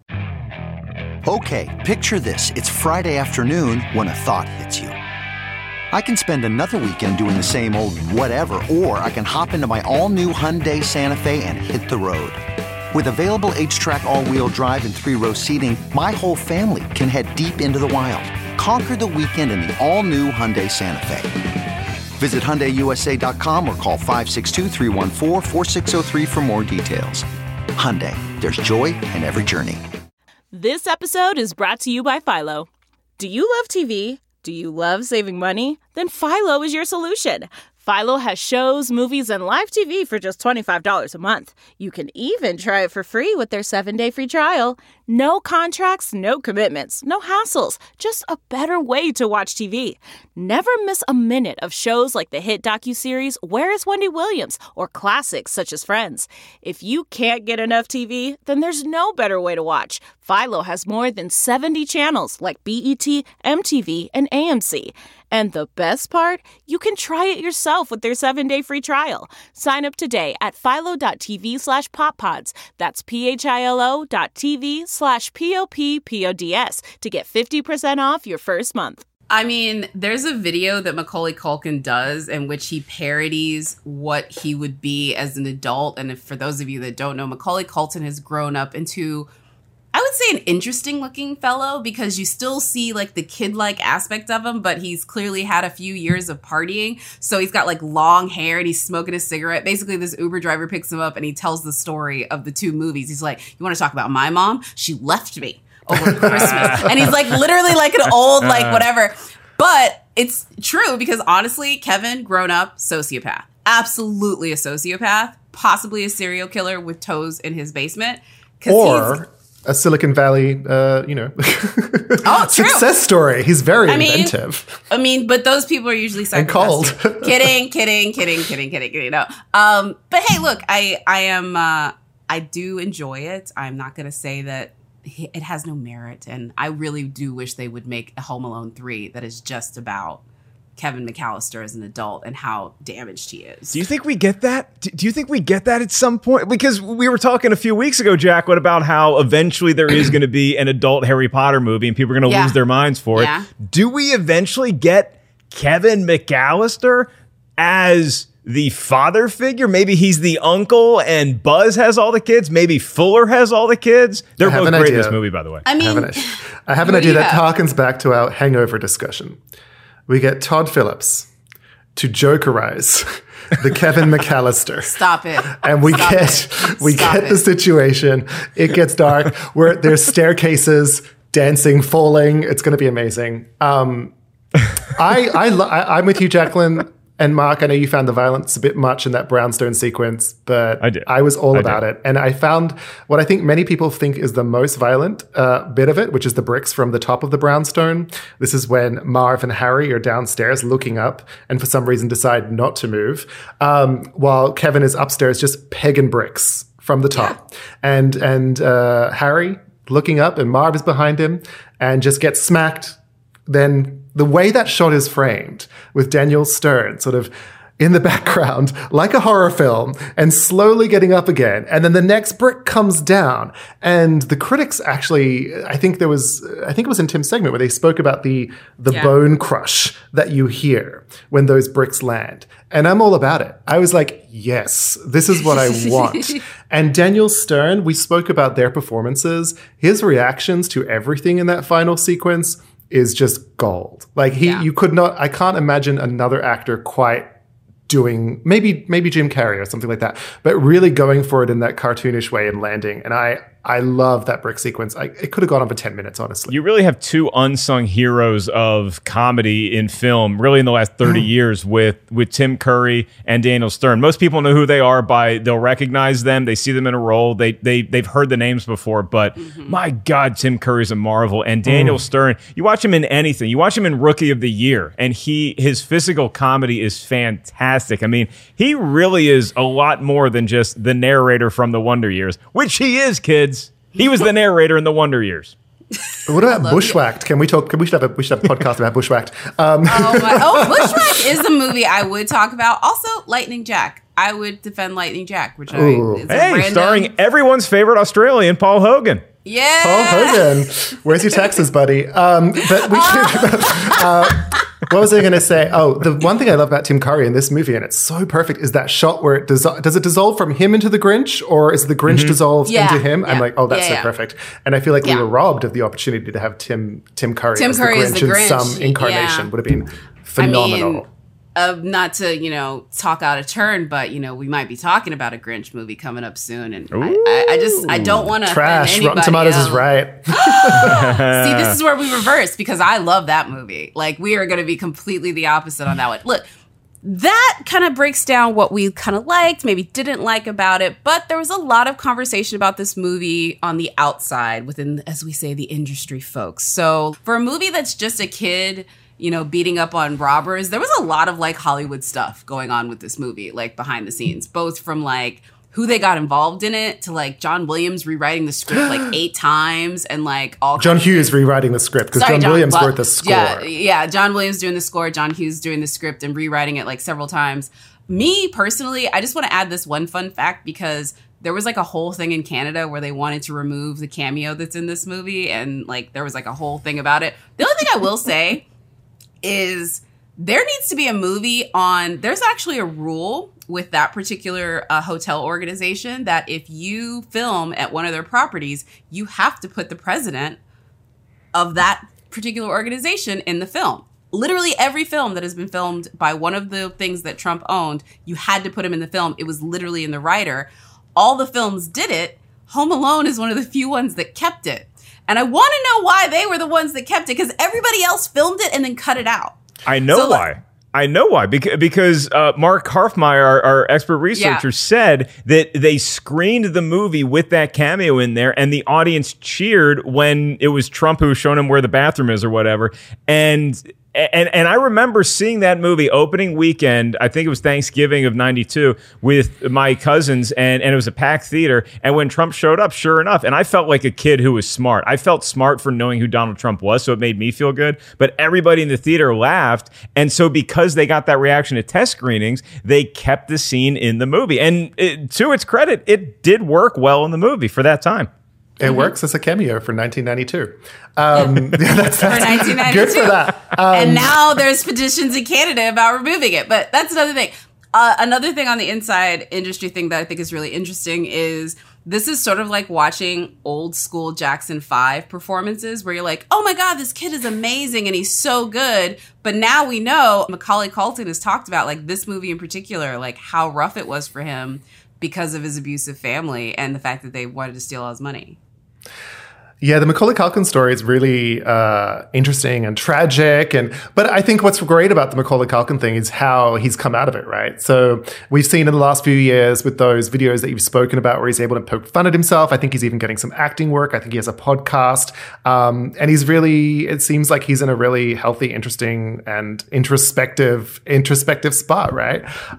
Okay, picture this. It's Friday afternoon when a thought hits you. I can spend another weekend doing the same old whatever, or I can hop into my all-new Hyundai Santa Fe and hit the road. With available H-Track all-wheel drive and 3-row seating, my whole family can head deep into the wild. Conquer the weekend in the all-new Hyundai Santa Fe. Visit HyundaiUSA.com or call 562-314-4603 for more details. Hyundai, there's joy in every journey. This episode is brought to you by Philo. Do you love TV? Do you love saving money? Then Philo is your solution. Philo has shows, movies, and live TV for just $25 a month. You can even try it for free with their 7-day free trial. No contracts, no commitments, no hassles. Just a better way to watch TV. Never miss a minute of shows like the hit docuseries Where is Wendy Williams? Or classics such as Friends. If you can't get enough TV, then there's no better way to watch. Philo has more than 70 channels like BET, MTV, and AMC. And the best part? You can try it yourself with their 7-day free trial. Sign up today at philo.tv/poppods. That's philo.tv/POPPODS to get 50% off your first month. I mean, there's a video that Macaulay Culkin does in which he parodies what he would be as an adult. And for those of you that don't know, Macaulay Culkin has grown up into, I would say, an interesting looking fellow, because you still see like the kid-like aspect of him, but he's clearly had a few years of partying. So he's got like long hair and he's smoking a cigarette. Basically, this Uber driver picks him up and he tells the story of the 2 movies. He's like, you want to talk about my mom? She left me over Christmas. And he's like literally like an old, like whatever. But it's true, because honestly, Kevin, grown up, sociopath. Absolutely a sociopath. Possibly a serial killer with toes in his basement. Or a Silicon Valley, success story. He's very inventive. I mean, but those people are usually psychopaths. And cold. Kidding. No. But hey, look, I do enjoy it. I'm not going to say that it has no merit. And I really do wish they would make a Home Alone 3 that is just about Kevin McAllister as an adult and how damaged he is. Do you think we get that? Do you think we get that at some point? Because we were talking a few weeks ago, Jacqueline, about how eventually there is going to be an adult Harry Potter movie and people are going to lose their minds for it. Do we eventually get Kevin McAllister as the father figure? Maybe he's the uncle and Buzz has all the kids. Maybe Fuller has all the kids. They're both great in this movie, by the way. I have an idea that harkens back to our Hangover discussion. We get Todd Phillips to Jokerize the Kevin McAllister. Stop it. And we get the situation. It gets dark where there's staircases, dancing, falling. It's going to be amazing. I'm with you, Jacqueline. And Mark, I know you found the violence a bit much in that brownstone sequence, but I was all about it. And I found what I think many people think is the most violent bit of it, which is the bricks from the top of the brownstone. This is when Marv and Harry are downstairs looking up and for some reason decide not to move, while Kevin is upstairs just pegging bricks from the top. And Harry looking up and Marv is behind him and just gets smacked. Then the way that shot is framed with Daniel Stern sort of in the background like a horror film and slowly getting up again. And then the next brick comes down. And the critics actually, I think it was in Tim's segment where they spoke about the bone crush that you hear when those bricks land. And I'm all about it. I was like, yes, this is what I want. And Daniel Stern, we spoke about their performances. His reactions to everything in that final sequence is just gold. Like I can't imagine another actor quite doing, maybe Jim Carrey or something like that, but really going for it in that cartoonish way and landing. And I love that brick sequence. It could have gone on for 10 minutes, honestly. You really have two unsung heroes of comedy in film, really in the last 30 years with Tim Curry and Daniel Stern. Most people know who they are they'll recognize them. They see them in a role. They've heard the names before, but my God, Tim Curry's a marvel. And Daniel Stern, you watch him in anything. You watch him in Rookie of the Year, and his physical comedy is fantastic. I mean, he really is a lot more than just the narrator from the Wonder Years, which he is, kids. He was the narrator in the Wonder Years. What about Bushwhacked? We should have a podcast about Bushwhacked. Bushwhacked is a movie I would talk about. Also, Lightning Jack. I would defend Lightning Jack, which starring everyone's favorite Australian, Paul Hogan. Yeah, Paul Hogan. Where's your taxes, buddy? But we should. What was I going to say? Oh, the one thing I love about Tim Curry in this movie, and it's so perfect, is that shot where does it dissolve from him into the Grinch, or is the Grinch dissolved into him? Yeah. I'm like, oh, that's so perfect. And I feel like we were robbed of the opportunity to have Tim Curry as the Grinch in some incarnation. Would have been phenomenal. Not to, talk out of turn, but, we might be talking about a Grinch movie coming up soon. And I don't want to trash. Rotten Tomatoes is right. See, this is where we reverse, because I love that movie. Like, we are going to be completely the opposite on that one. Look, that kind of breaks down what we kind of liked, maybe didn't like about it. But there was a lot of conversation about this movie on the outside within, as we say, the industry folks. So for a movie that's just a kid beating up on robbers, there was a lot of Hollywood stuff going on with this movie, behind the scenes, both from who they got involved in it to John Williams rewriting the script 8 times and all John Hughes rewriting the script because John Williams wrote the score. Yeah, John Williams doing the score, John Hughes doing the script and rewriting it several times. Me personally, I just want to add this one fun fact because there was a whole thing in Canada where they wanted to remove the cameo that's in this movie, and there was a whole thing about it. The only thing I will say is there needs to be a movie on, there's actually a rule with that particular hotel organization that if you film at one of their properties, you have to put the president of that particular organization in the film. Literally every film that has been filmed by one of the things that Trump owned, you had to put him in the film. It was literally in the writer. All the films did it. Home Alone is one of the few ones that kept it. And I want to know why they were the ones that kept it, because everybody else filmed it and then cut it out. I know why. Because Mark Harfmeyer, our expert researcher, said that they screened the movie with that cameo in there, and the audience cheered when it was Trump who was showing them where the bathroom is or whatever. And I remember seeing that movie opening weekend, I think it was Thanksgiving of 92, with my cousins, and it was a packed theater. And when Trump showed up, sure enough, and I felt like a kid who was smart. I felt smart for knowing who Donald Trump was, so it made me feel good. But everybody in the theater laughed. And so because they got that reaction at test screenings, they kept the scene in the movie. And to its credit, it did work well in the movie for that time. It works as a cameo for 1992. That's for 1992. Good for that. And now there's petitions in Canada about removing it. But that's another thing. Another thing on the inside industry thing that I think is really interesting is this is sort of like watching old school Jackson 5 performances where you're like, oh my God, this kid is amazing and he's so good. But now we know Macaulay Culkin has talked about this movie in particular, how rough it was for him because of his abusive family and the fact that they wanted to steal all his money. Yeah, the Macaulay Culkin story is really interesting and tragic. But I think what's great about the Macaulay Culkin thing is how he's come out of it, right? So we've seen in the last few years with those videos that you've spoken about where he's able to poke fun at himself. I think he's even getting some acting work. I think he has a podcast. And he's really, it seems like he's in a really healthy, interesting, and introspective spot, right?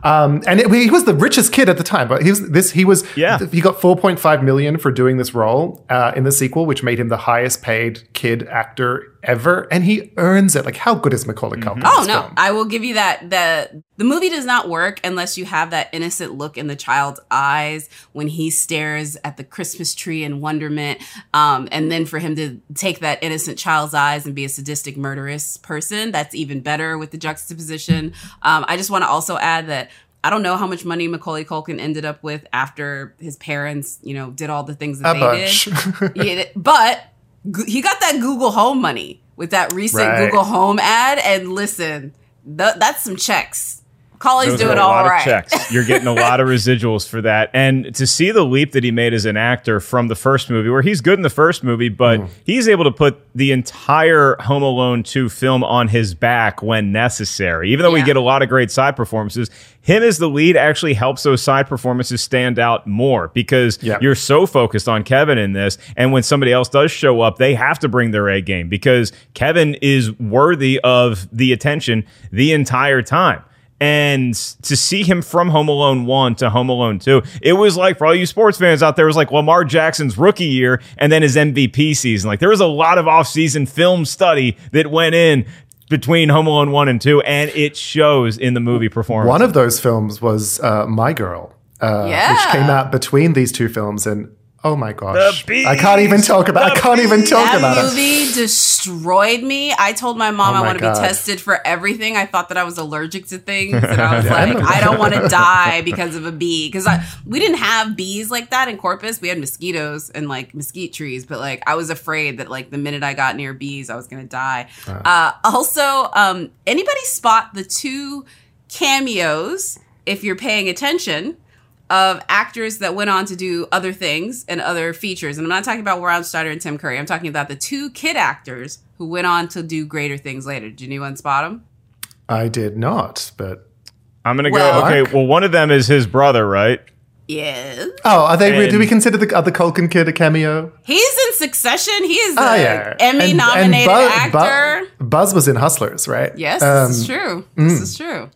He was the richest kid at the time, but he got $4.5 million for doing this role in the sequel, which made made him the highest paid kid actor ever, and he earns it. Like, how good is Macaulay Culkin? Oh, no. I will give you that. The movie does not work unless you have that innocent look in the child's eyes when he stares at the Christmas tree in wonderment. And then for him to take that innocent child's eyes and be a sadistic, murderous person, that's even better with the juxtaposition. I just want to also add that I don't know how much money Macaulay Culkin ended up with after his parents, did all the things that they did. But he got that Google Home money with that recent Google Home ad. And listen, that's some checks. Macaulay's doing all right. Checks. You're getting a lot of residuals for that. And to see the leap that he made as an actor from the first movie, where he's good in the first movie, but he's able to put the entire Home Alone 2 film on his back when necessary. Even though we get a lot of great side performances, him as the lead actually helps those side performances stand out more because you're so focused on Kevin in this. And when somebody else does show up, they have to bring their A game because Kevin is worthy of the attention the entire time. And to see him from Home Alone 1 to Home Alone 2, it was like, for all you sports fans out there, it was like Lamar Jackson's rookie year and then his MVP season. Like, there was a lot of off-season film study that went in between Home Alone 1 and 2, and it shows in the movie performance. One of those films was My Girl, which came out between these two films, and oh my gosh, I can't even talk about it. That movie destroyed me. I told my mom I want to be tested for everything. I thought that I was allergic to things, and I was like, I don't want to die because of a bee. Because we didn't have bees like that in Corpus. We had mosquitoes and like mesquite trees, but like I was afraid that like the minute I got near bees, I was going to die. Also, anybody spot the two cameos, if you're paying attention, of actors that went on to do other things and other features? And I'm not talking about Warren Steiner and Tim Curry. I'm talking about the two kid actors who went on to do greater things later. Did anyone spot them? I did not, but I'm going to go. Okay, well, one of them is his brother, right? Yes. Oh, are they? Do we consider the other Culkin kid a cameo? He's in Succession. He is an Emmy-nominated actor. Buzz was in Hustlers, right? Yes, this is true. This is true.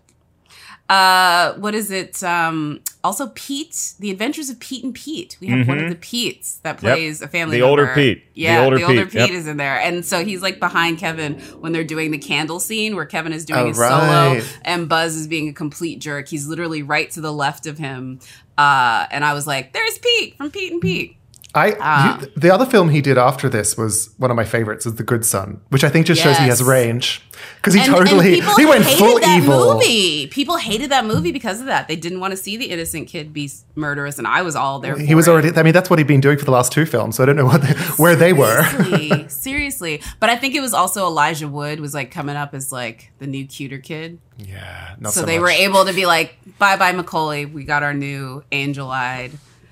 What is it? Also, Pete, The Adventures of Pete and Pete. We have one of the Petes that plays a family member. Older Pete. Yeah, the older Pete is in there. And so he's like behind Kevin when they're doing the candle scene where Kevin is doing his solo and Buzz is being a complete jerk. He's literally right to the left of him. And I was like, there's Pete from Pete and Pete. The other film he did after this was one of my favorites, is The Good Son, which I think just shows he has range. Because he went full evil. People hated that movie because of that. They didn't want to see the innocent kid be murderous, and I was all there for He was already, I mean, that's what he'd been doing for the last two films, so I don't know where they were. Seriously. But I think it was also Elijah Wood was like coming up as like the new cuter kid. Yeah, so they were able to be like, bye-bye Macaulay, we got our new angel-eyed.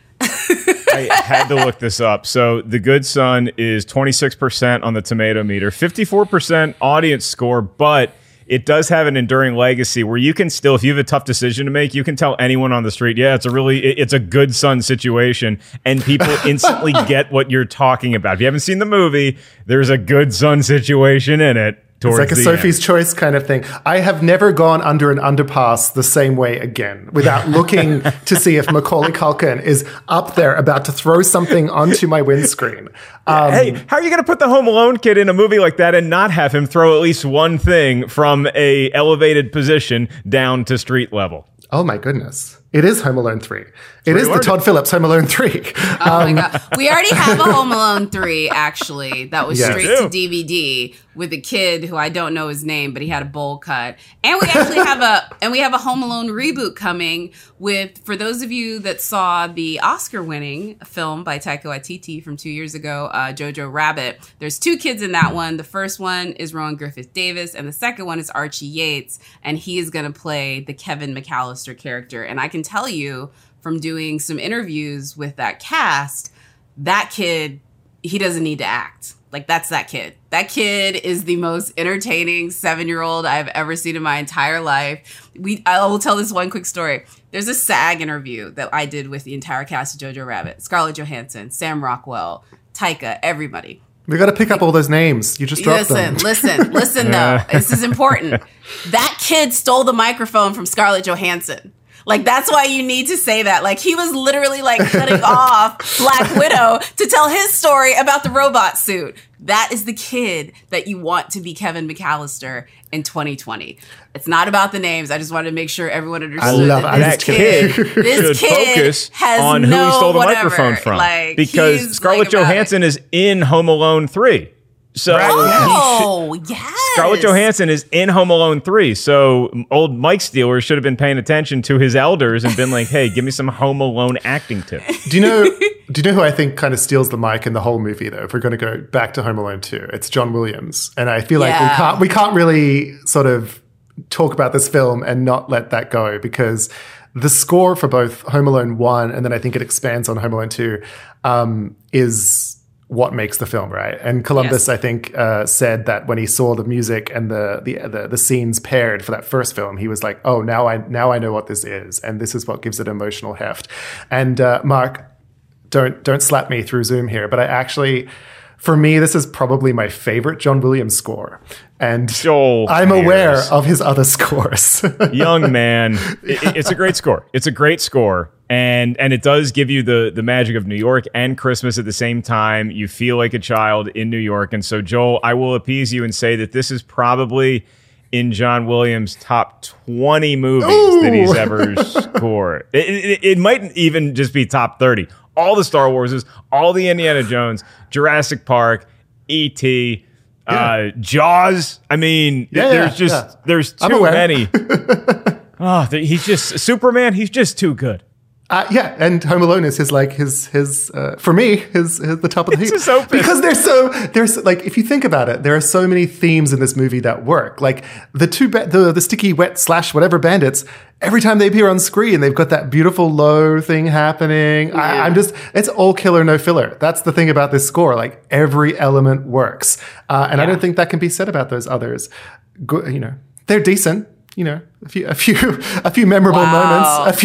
I had to look this up. So The Good Son is 26% on the tomato meter, 54% audience score, but it does have an enduring legacy where you can still, if you have a tough decision to make, you can tell anyone on the street, it's a good son situation, and people instantly get what you're talking about. If you haven't seen the movie, there's a good son situation in it. It's like a Sophie's Choice kind of thing. I have never gone under an underpass the same way again without looking to see if Macaulay Culkin is up there about to throw something onto my windscreen. Hey, how are you going to put the Home Alone kid in a movie like that and not have him throw at least one thing from a elevated position down to street level? Oh my goodness. It is Home Alone 3. It is the Todd Phillips Home Alone 3. Oh my God. We already have a Home Alone 3, actually, that was straight to DVD with a kid who I don't know his name, but he had a bowl cut. And we actually have a Home Alone reboot coming with, for those of you that saw the Oscar-winning film by Taika Waititi from 2 years ago, Jojo Rabbit. There's two kids in that one. The first one is Rowan Griffith Davis, and the second one is Archie Yates, and he is going to play the Kevin McAllister character. And I can tell you from doing some interviews with that cast, that kid, he doesn't need to act. Like, that's that kid. That kid is the most entertaining 7-year-old I've ever seen in my entire life. I will tell this one quick story. There's a SAG interview that I did with the entire cast of Jojo Rabbit. Scarlett Johansson, Sam Rockwell, Taika, everybody. We got to pick up all those names. You just dropped them. Listen, though. This is important. That kid stole the microphone from Scarlett Johansson. Like, that's why you need to say that. Like, he was literally like cutting off Black Widow to tell his story about the robot suit. That is the kid that you want to be Kevin McAllister in 2020. It's not about the names. I just wanted to make sure everyone understood that kid should focus on who he stole the microphone from. Like, because Scarlett Johansson is in Home Alone 3. So yes. Scarlett Johansson is in Home Alone 3. So old Mike Steeler should have been paying attention to his elders and been like, hey, give me some Home Alone acting tips. Do you know who I think kind of steals the mic in the whole movie, though, if we're going to go back to Home Alone 2? It's John Williams. And I feel like we can't really sort of talk about this film and not let that go, because the score for both Home Alone 1 and then I think it expands on Home Alone 2 is what makes the film, right? And Columbus, I think, said that when he saw the music and the scenes paired for that first film, he was like, "Oh, now I know what this is, and this is what gives it emotional heft." And Mark, don't slap me through Zoom here, but I actually, for me, this is probably my favorite John Williams score. And I'm aware of his other scores. Young man, it's a great score. It's a great score. And it does give you the magic of New York and Christmas at the same time. You feel like a child in New York. And so, Joel, I will appease you and say that this is probably in John Williams' top 20 movies that he's ever scored. It might even just be top 30. All the Star Warses, all the Indiana Jones, Jurassic Park, E.T., Jaws. I mean, there's too many. He's just Superman. He's just too good. And Home Alone is his for me the top of the heap. Because there's like, if you think about it, there are so many themes in this movie that work. Like the sticky wet / whatever bandits, every time they appear on screen, they've got that beautiful low thing happening. Yeah. It's all killer, no filler. That's the thing about this score. Like, every element works. I don't think that can be said about those others. They're decent. A few memorable moments,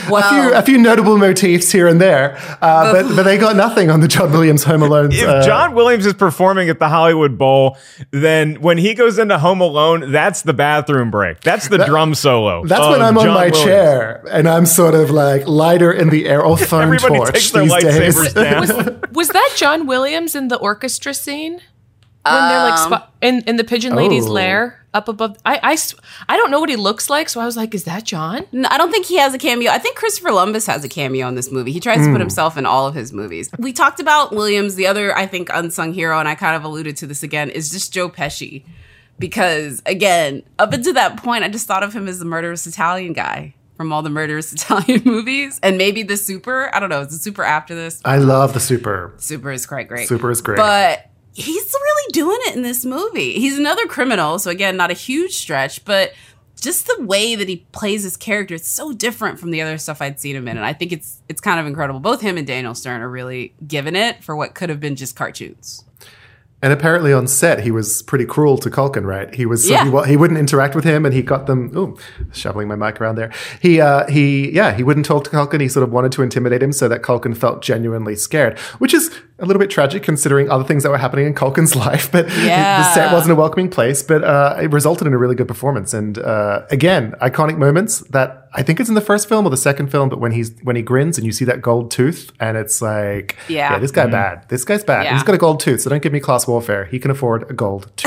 a few notable motifs here and there, but they got nothing on the John Williams Home Alone. If John Williams is performing at the Hollywood Bowl, then when he goes into Home Alone, that's the bathroom break. That's the drum solo. That's when I'm on my chair and I'm sort of like lighter in the air, or phone Everybody torch takes their these lightsabers days. down. Was that John Williams in the orchestra scene? When they're like in the pigeon lady's lair up above, I don't know what he looks like, so I was like, is that John? No, I don't think he has a cameo. I think Christopher Columbus has a cameo in this movie. He tries to put himself in all of his movies. We talked about Williams. The other, I think, unsung hero, and I kind of alluded to this again, is just Joe Pesci. Because, again, up until that point, I just thought of him as the murderous Italian guy from all the murderous Italian movies. And maybe The Super. I don't know. Is The Super after this? I love The Super. Super is quite great. Super is great. But he's really doing it in this movie. He's another criminal, so again, not a huge stretch, but just the way that he plays his character, it's so different from the other stuff I'd seen him in, and I think it's kind of incredible. Both him and Daniel Stern are really giving it for what could have been just cartoons. And apparently on set, he was pretty cruel to Culkin, right? He wouldn't interact with him, and he got them. Shoveling my mic around there. He wouldn't talk to Culkin. He sort of wanted to intimidate him so that Culkin felt genuinely scared, which is a little bit tragic considering other things that were happening in Culkin's life. But the set wasn't a welcoming place. But it resulted in a really good performance. And again, iconic moments that I think it's in the first film or the second film. But when he grins and you see that gold tooth, and it's like, this guy bad. This guy's bad. Yeah. He's got a gold tooth, so don't give me class warfare. He can afford a gold tooth.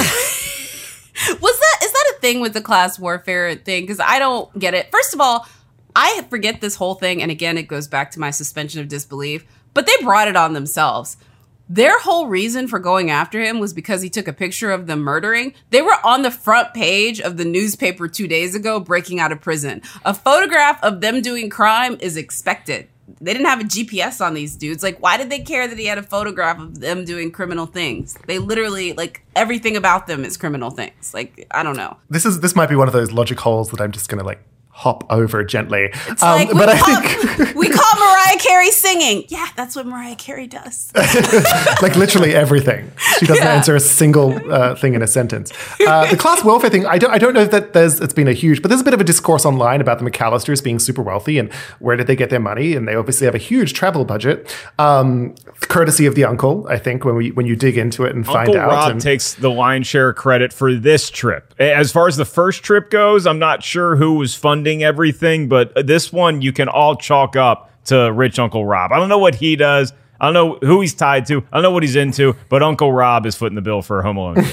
Is that a thing with the class warfare thing? Because I don't get it. First of all, I forget this whole thing, and again, it goes back to my suspension of disbelief, but they brought it on themselves. Their whole reason for going after him was because he took a picture of them murdering. They were on the front page of the newspaper 2 days ago, breaking out of prison. A photograph of them doing crime is expected. They didn't have a GPS on these dudes. Like, why did they care that he had a photograph of them doing criminal things? They literally, like, everything about them is criminal things. Like, I don't know. This might be one of those logic holes that I'm just going to, like, hop over gently. It's like, we caught Mariah Carey singing. Yeah, that's what Mariah Carey does. Like, literally everything. She doesn't answer a single thing in a sentence. The class welfare thing, I don't know that it's been a huge, but there's a bit of a discourse online about the McAllisters being super wealthy and where did they get their money? And they obviously have a huge travel budget, courtesy of the uncle, I think, when you dig into it and find out. Uncle Rob takes the lion's share credit for this trip. As far as the first trip goes, I'm not sure who was funding funding everything, but this one you can all chalk up to rich Uncle Rob. I don't know what he does. I don't know who he's tied to. I don't know what he's into, but Uncle Rob is footing the bill for Home Alone.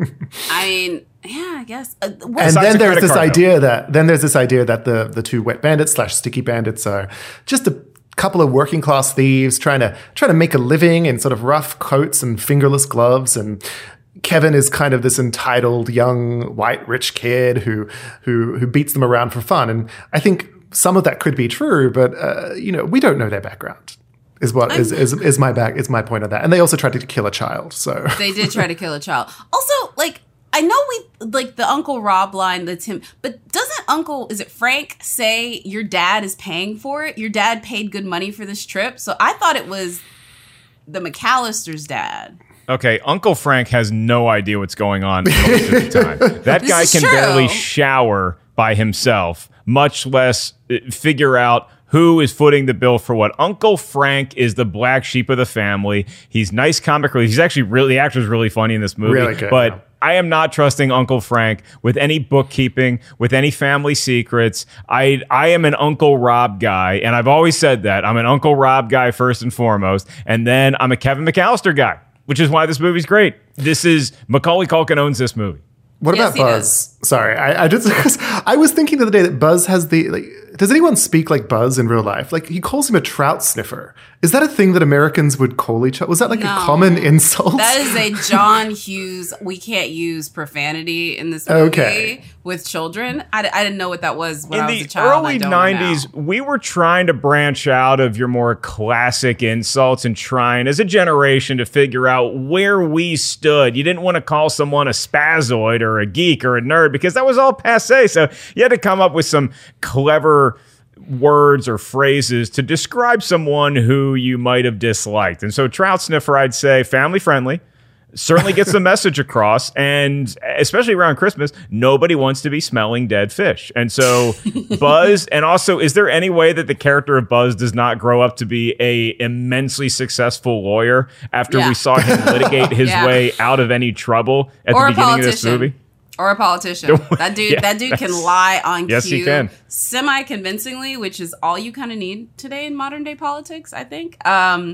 I mean, yeah, I guess. And then there's this idea that the two wet bandits / sticky bandits are just a couple of working class thieves trying to make a living in sort of rough coats and fingerless gloves, and Kevin is kind of this entitled young white rich kid who beats them around for fun. And I think some of that could be true, but we don't know their background. Is my point on that. And they also tried to kill a child. So they did try to kill a child. Also, like, I know we like the Uncle Rob line that's him, but doesn't is it Frank say your dad is paying for it? Your dad paid good money for this trip. So I thought it was the McAllister's dad. Okay, Uncle Frank has no idea what's going on most of the time. That guy can barely shower by himself, much less figure out who is footing the bill for what. Uncle Frank is the black sheep of the family. He's nice comic relief. He's actually the actor's really funny in this movie. Really good, but yeah. I am not trusting Uncle Frank with any bookkeeping, with any family secrets. I am an Uncle Rob guy, and I've always said that. I'm an Uncle Rob guy first and foremost, and then I'm a Kevin McAllister guy, which is why this movie's great. Macaulay Culkin owns this movie. What about Buzz? Sorry, I just because I was thinking the other day that Buzz has does anyone speak like Buzz in real life? Like, he calls him a trout sniffer. Is that a thing that Americans would call each other? Was that like a common insult? That is a John Hughes. We can't use profanity in this movie with children. I didn't know what that was when I was a child. In the early 90s, we were trying to branch out of your more classic insults and trying as a generation to figure out where we stood. You didn't want to call someone a spazoid or a geek or a nerd because that was all passé. So you had to come up with some clever words or phrases to describe someone who you might have disliked. And so trout sniffer, I'd say family friendly, certainly gets the message across. And especially around Christmas, nobody wants to be smelling dead fish. And so Buzz, and also, is there any way that the character of Buzz does not grow up to be a immensely successful lawyer after we saw him litigate his way out of any trouble at the beginning of this movie? Or a politician. That dude can lie on yes, cue he can. Semi-convincingly, which is all you kind of need today in modern day politics, I think. How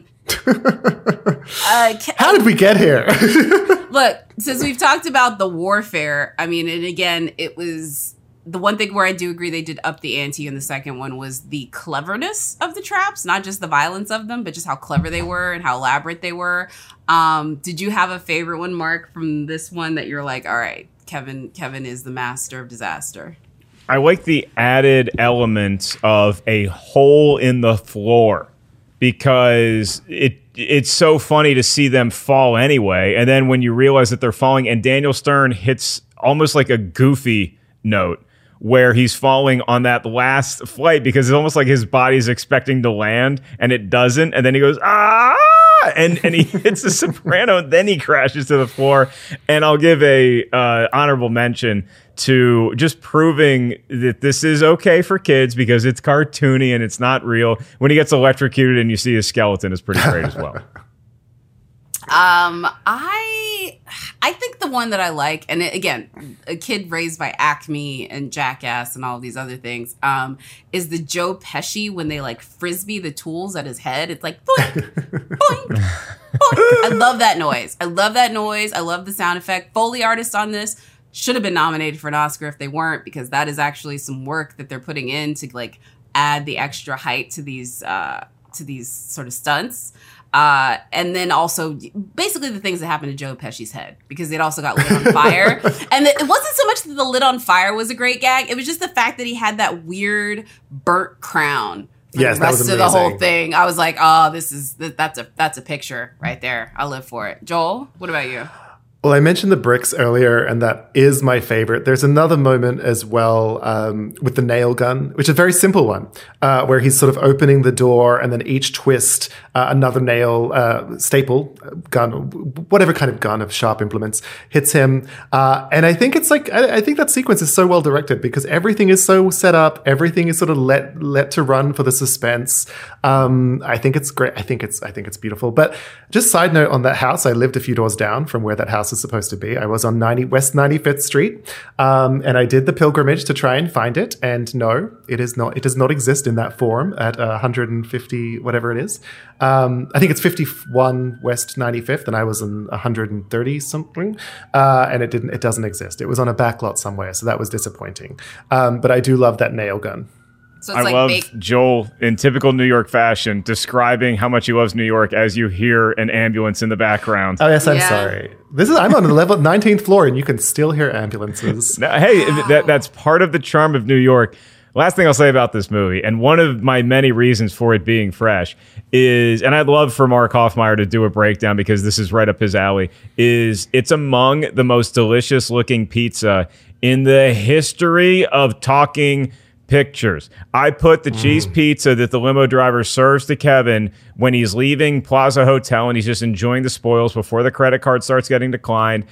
did we get here? Look, since we've talked about the warfare, I mean, and again, it was the one thing where I do agree they did up the ante in the second one was the cleverness of the traps, not just the violence of them, but just how clever they were and how elaborate they were. Did you have a favorite one, Mark, from this one that you're like, all right, Kevin is the master of disaster? I like the added element of a hole in the floor because it's so funny to see them fall anyway. And then when you realize that they're falling, and Daniel Stern hits almost like a Goofy note where he's falling on that last flight because it's almost like his body's expecting to land and it doesn't. And then he goes, ah! And he hits the soprano, and then he crashes to the floor. And I'll give a honorable mention to just proving that this is okay for kids because it's cartoony and it's not real. When he gets electrocuted and you see his skeleton is pretty great as well. I think the one that I like, and again, a kid raised by Acme and Jackass and all of these other things, is the Joe Pesci when they like frisbee the tools at his head. It's like boink, boink, boink. I love that noise. I love the sound effect. Foley artists on this should have been nominated for an Oscar if they weren't, because that is actually some work that they're putting in to like add the extra height to these sort of stunts. And then also basically the things that happened to Joe Pesci's head, because it also got lit on fire. And it wasn't so much that the lit on fire was a great gag. It was just the fact that he had that weird burnt crown for the rest of the whole thing. I was like, oh, that's a picture right there. I live for it. Joel, what about you? Well, I mentioned the bricks earlier, and that is my favorite. There's another moment as well with the nail gun, which is a very simple one, where he's sort of opening the door, and then each twist, another nail, staple, gun, whatever kind of gun of sharp implements, hits him. And I think it's like, I think that sequence is so well directed because everything is so set up, everything is sort of let to run for the suspense. I think it's great. I think it's beautiful. But just side note on that house, I lived a few doors down from where that house house is supposed to be. I was on West 95th Street, and I did the pilgrimage to try and find it. And no, it is not. It does not exist in that form at 150, whatever it is. I think it's 51 West 95th, and I was in 130 something, and it doesn't exist. It was on a backlot somewhere, so that was disappointing. But I do love that nail gun. So it's I like love Joel, in typical New York fashion, describing how much he loves New York as you hear an ambulance in the background. Oh, yes, I'm sorry. I'm on the 19th floor, and you can still hear ambulances. Now, hey, that's part of the charm of New York. Last thing I'll say about this movie, and one of my many reasons for it being fresh is, and I'd love for Mark Hoffmeyer to do a breakdown because this is right up his alley, is it's among the most delicious looking pizza in the history of talking pictures. I put the cheese pizza that the limo driver serves to Kevin when he's leaving Plaza Hotel and he's just enjoying the spoils before the credit card starts getting declined,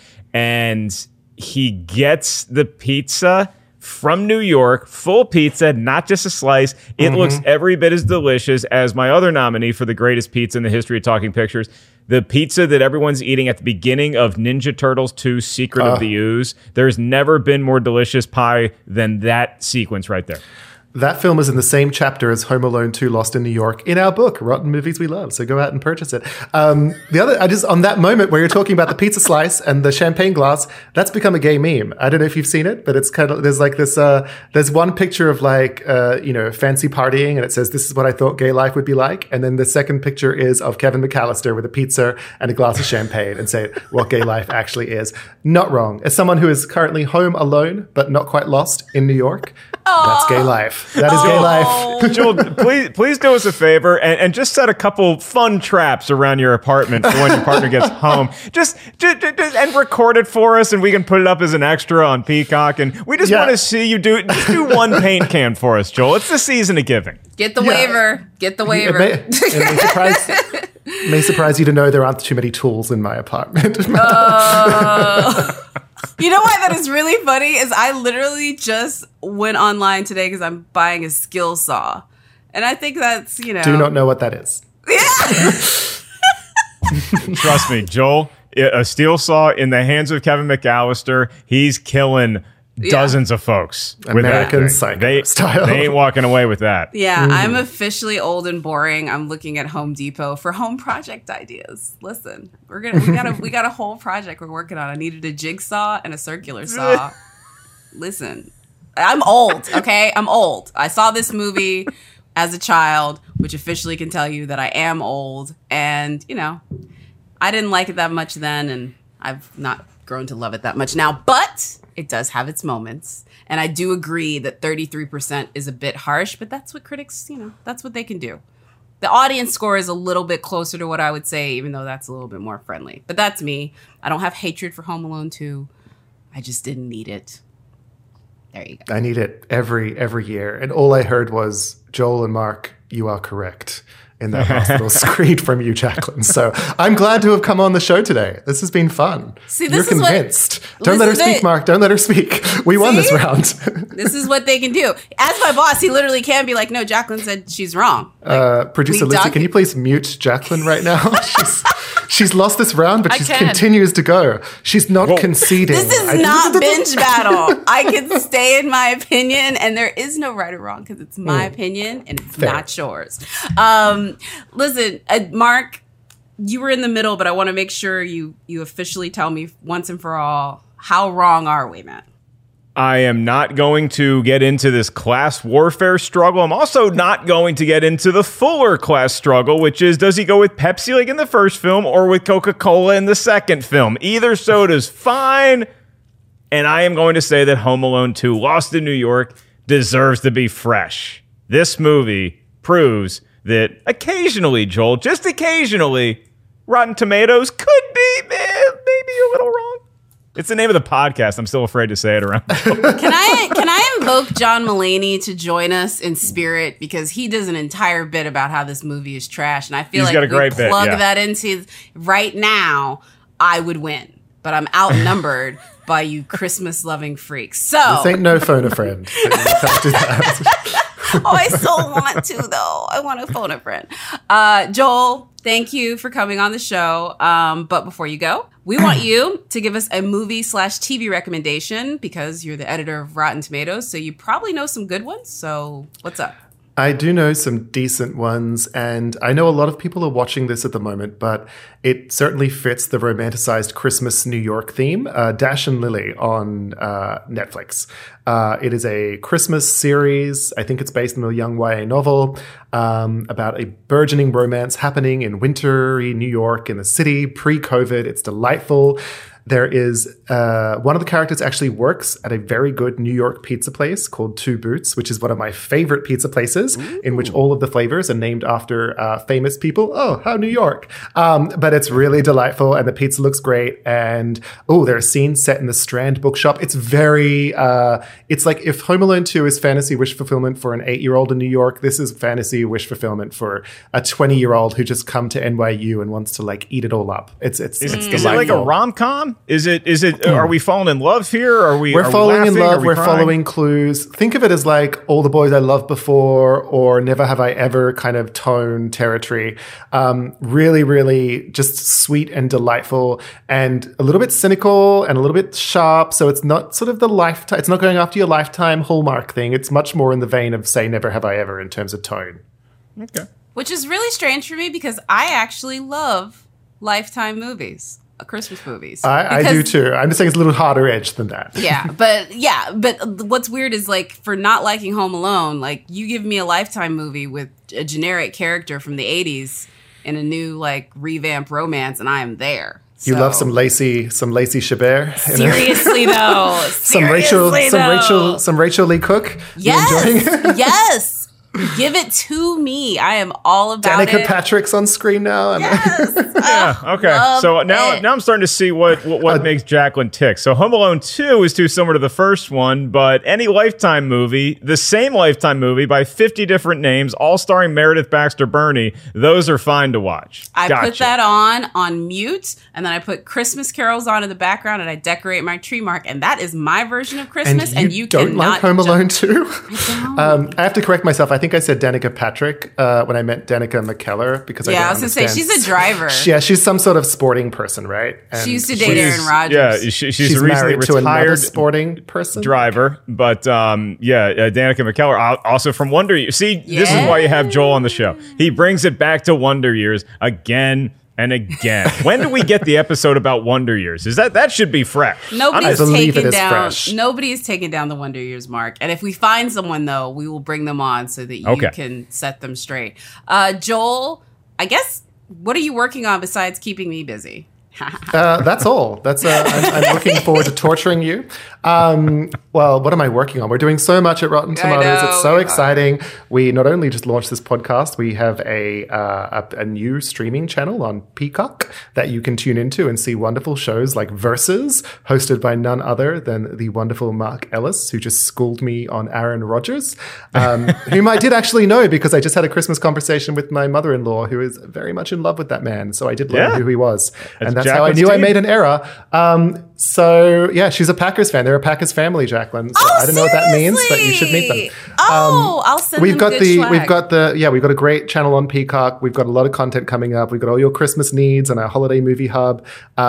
and he gets the pizza from New York, full pizza, not just a slice. It looks every bit as delicious as my other nominee for the greatest pizza in the history of talking pictures. The pizza that everyone's eating at the beginning of Ninja Turtles 2 Secret of the Ooze. There's never been more delicious pie than that sequence right there. That film is in the same chapter as Home Alone 2 Lost in New York in our book, Rotten Movies We Love. So go out and purchase it. On that moment where you're talking about the pizza slice and the champagne glass, that's become a gay meme. I don't know if you've seen it, but it's kind of, there's like this, there's one picture of like, fancy partying, and it says, "This is what I thought gay life would be like." And then the second picture is of Kevin McAllister with a pizza and a glass of champagne and say what gay life actually is. Not wrong. As someone who is currently home alone, but not quite lost in New York, that's gay life. That is gay life. Joel, please do us a favor and just set a couple fun traps around your apartment for when your partner gets home. Just and record it for us, and we can put it up as an extra on Peacock. And we just want to see you do one paint can for us, Joel. It's the season of giving. Get the waiver. Get the waiver. It may surprise you to know there aren't too many tools in my apartment. You know why that is really funny is I literally just went online today because I'm buying a skill saw. And I think that's, Do not know what that is. Trust me, Joel, a steel saw in the hands of Kevin McAllister, he's killing dozens of folks. American Psycho style. They ain't walking away with that. Yeah, I'm officially old and boring. I'm looking at Home Depot for home project ideas. Listen, we got a whole project we're working on. I needed a jigsaw and a circular saw. Listen, I'm old, okay? I'm old. I saw this movie as a child, which officially can tell you that I am old. And, I didn't like it that much then, and I've not grown to love it that much now. But it does have its moments. And I do agree that 33% is a bit harsh, but that's what critics, that's what they can do. The audience score is a little bit closer to what I would say, even though that's a little bit more friendly. But that's me. I don't have hatred for Home Alone 2. I just didn't need it. There you go. I need it every year. And all I heard was, Joel and Mark, you are correct, in that hospital screen from you, Jacqueline. So I'm glad to have come on the show today. This has been fun. See, You're convinced. Don't let her speak, Mark. Don't let her speak. We won this round. This is what they can do. As my boss, he literally can be like, no, Jacqueline said she's wrong. Producer Lizzie, can you please mute Jacqueline right now? She's lost this round, but she continues to go. She's not conceding. This is not binge battle. I can stay in my opinion, and there is no right or wrong because it's my opinion and it's not yours. Listen, Mark, you were in the middle, but I want to make sure you officially tell me once and for all, how wrong are we, Matt? I am not going to get into this class warfare struggle. I'm also not going to get into the fuller class struggle, which is, does he go with Pepsi like in the first film or with Coca-Cola in the second film? Either soda's fine. And I am going to say that Home Alone 2, Lost in New York, deserves to be fresh. This movie proves that occasionally, Joel, just occasionally, Rotten Tomatoes could be maybe a little wrong. It's the name of the podcast. I'm still afraid to say it around. Can I invoke John Mulaney to join us in spirit, because he does an entire bit about how this movie is trash, and I feel He's like got a great we plug bit, that into right now, I would win, but I'm outnumbered by you Christmas loving freaks. So this ain't no phone a friend. Oh, I so want to, though. I want to phone a friend. Joel, thank you for coming on the show. But before you go, we want you to give us a movie/TV recommendation because you're the editor of Rotten Tomatoes, so you probably know some good ones. So what's up? I do know some decent ones, and I know a lot of people are watching this at the moment, but it certainly fits the romanticized Christmas New York theme. Dash and Lily on Netflix. It is a Christmas series. I think it's based on a young YA novel about a burgeoning romance happening in wintry New York in the city, pre-COVID. It's delightful. There is one of the characters actually works at a very good New York pizza place called Two Boots, which is one of my favorite pizza places. Ooh. In which all of the flavors are named after famous people. Oh, how New York. But it's really delightful and the pizza looks great. And there are scenes set in the Strand bookshop. It's very, it's like if Home Alone 2 is fantasy wish fulfillment for an 8-year-old in New York, this is fantasy wish fulfillment for a 20-year-old who just come to NYU and wants to like eat it all up. It's delightful. Is it like a rom-com? Is it? Are we falling in love here? We're falling in love. We're following clues. Think of it as like All the Boys I Loved Before or Never Have I Ever kind of tone territory. Really, really just sweet and delightful and a little bit cynical and a little bit sharp. So it's not sort of the lifetime. It's not going after your Lifetime Hallmark thing. It's much more in the vein of, say, Never Have I Ever in terms of tone. Okay. Which is really strange for me because I actually love Lifetime movies. Christmas movies. I do too. I'm just saying it's a little harder edge than that. But what's weird is like for not liking Home Alone, like you give me a Lifetime movie with a generic character from the 80s in a new like revamped romance and I am there. You love some Lacey Chabert. Seriously though. Some Rachel Lee Cook. Yes. Yes. Give it to me. I am all about Danica Patrick's on screen now. Yes. Okay. So now I'm starting to see what makes Jacqueline tick. So Home Alone 2 is too similar to the first one, but any Lifetime movie, the same Lifetime movie by 50 different names, all starring Meredith Baxter Birney, those are fine to watch. I put that on mute, and then I put Christmas carols on in the background, and I decorate my tree mark, and that is my version of Christmas. And you don't like Home Alone 2? I have to correct myself. I think I said Danica Patrick when I meant Danica McKellar because I was going to say she's a driver. She's some sort of sporting person, right? And she used to date Aaron Rodgers. Yeah, she's a recently married to another retired sporting person driver. But Danica McKellar, also from Wonder Years. See, this is why you have Joel on the show. He brings it back to Wonder Years again and again. When do we get the episode about Wonder Years? That should be fresh. Nobody is taking down the Wonder Years mark. And if we find someone though, we will bring them on so that you can set them straight. Joel, I guess what are you working on besides keeping me busy? That's all. I'm looking forward to torturing you. Well, what am I working on? We're doing so much at Rotten Tomatoes. It's so exciting. We not only just launched this podcast, we have a new streaming channel on Peacock that you can tune into and see wonderful shows like Versus, hosted by none other than the wonderful Mark Ellis, who just schooled me on Aaron Rodgers, whom I did actually know because I just had a Christmas conversation with my mother-in-law, who is very much in love with that man. So I did learn who he was. And that's how I knew I made an error. So yeah, she's a Packers fan. They're a Packers family, Jacqueline. So I don't know what that means, but you should meet them. I'll send them good swag. We've got a great channel on Peacock. We've got a lot of content coming up. We've got all your Christmas needs and our holiday movie hub.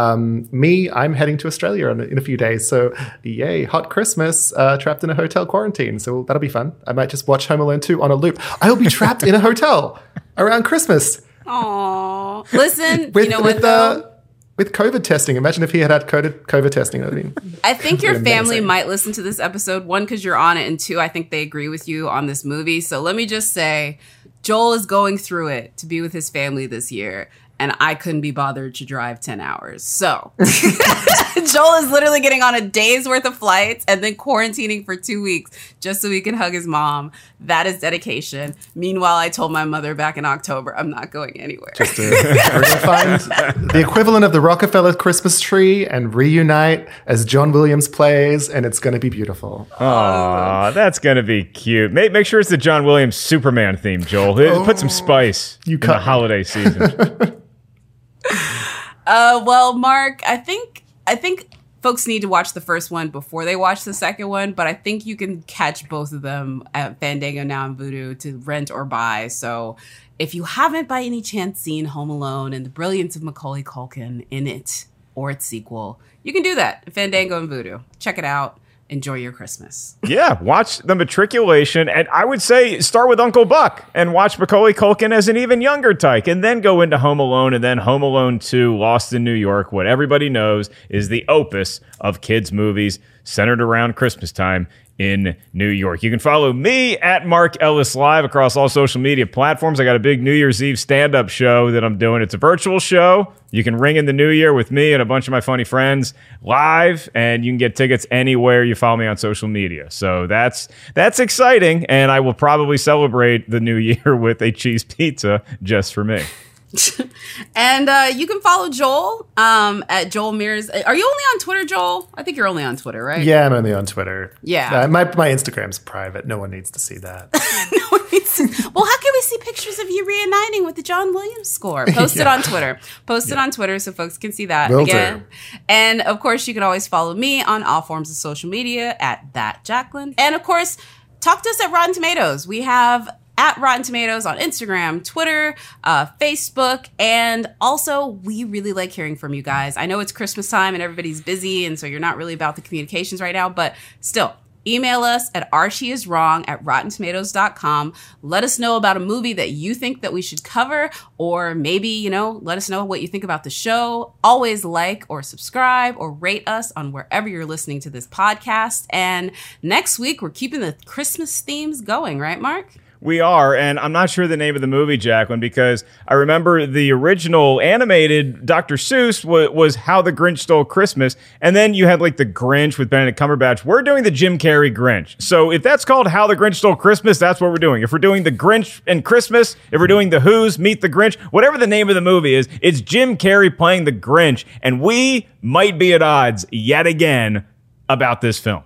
I'm heading to Australia in a few days. So yay, hot Christmas, trapped in a hotel quarantine. So that'll be fun. I might just watch Home Alone 2 on a loop. I'll be trapped in a hotel around Christmas. Aww. Listen, you know what though? With COVID testing. Imagine if he had COVID testing. I think your family might listen to this episode. One, because you're on it. And two, I think they agree with you on this movie. So let me just say, Joel is going through it to be with his family this year. And I couldn't be bothered to drive 10 hours. So Joel is literally getting on a day's worth of flights and then quarantining for 2 weeks just so he can hug his mom. That is dedication. Meanwhile, I told my mother back in October, I'm not going anywhere. We're going to find the equivalent of the Rockefeller Christmas tree and reunite as John Williams plays, and it's going to be beautiful. Aw, that's going to be cute. Make sure it's the John Williams Superman theme, Joel. Put some spice in the holiday season. Well, Mark, I think folks need to watch the first one before they watch the second one, but I think you can catch both of them at Fandango Now and Vudu to rent or buy. So if you haven't by any chance seen Home Alone and the brilliance of Macaulay Culkin in it or its sequel, you can do that at Fandango and Vudu. Check it out. Enjoy your Christmas. Yeah, watch The Matriculation, and I would say start with Uncle Buck and watch Macaulay Culkin as an even younger tyke, and then go into Home Alone, and then Home Alone 2, Lost in New York, what everybody knows is the opus of kids' movies centered around Christmas time in New York. You can follow me at Mark Ellis Live across all social media platforms. I got a big New Year's Eve stand-up show that I'm doing. It's a virtual show. You can ring in the new year with me and a bunch of my funny friends live, and you can get tickets anywhere you follow me on social media. So that's exciting, and I will probably celebrate the new year with a cheese pizza just for me. And you can follow Joel at Joel Mears. Are you only on Twitter, Joel? I think you're only on Twitter, right? Yeah, I'm only on Twitter. Yeah. My Instagram's private. No one needs to see that. Well, how can we see pictures of you reuniting with the John Williams score? Post it on Twitter. Post it on Twitter so folks can see that. Will again. do. And of course, you can always follow me on all forms of social media at @ThatJacqueline. And of course, talk to us at Rotten Tomatoes. We have at Rotten Tomatoes on Instagram, Twitter, Facebook, and also we really like hearing from you guys. I know it's Christmas time and everybody's busy, and so you're not really about the communications right now, but still, email us at archieiswrong@rottentomatoes.com. Let us know about a movie that you think that we should cover, or maybe, let us know what you think about the show. Always like or subscribe or rate us on wherever you're listening to this podcast. And next week, we're keeping the Christmas themes going, right, Mark? We are, and I'm not sure the name of the movie, Jacqueline, because I remember the original animated Dr. Seuss was How the Grinch Stole Christmas, and then you had like the Grinch with Benedict Cumberbatch. We're doing the Jim Carrey Grinch. So if that's called How the Grinch Stole Christmas, that's what we're doing. If we're doing the Grinch and Christmas, if we're doing the Who's Meet the Grinch, whatever the name of the movie is, it's Jim Carrey playing the Grinch, and we might be at odds yet again about this film.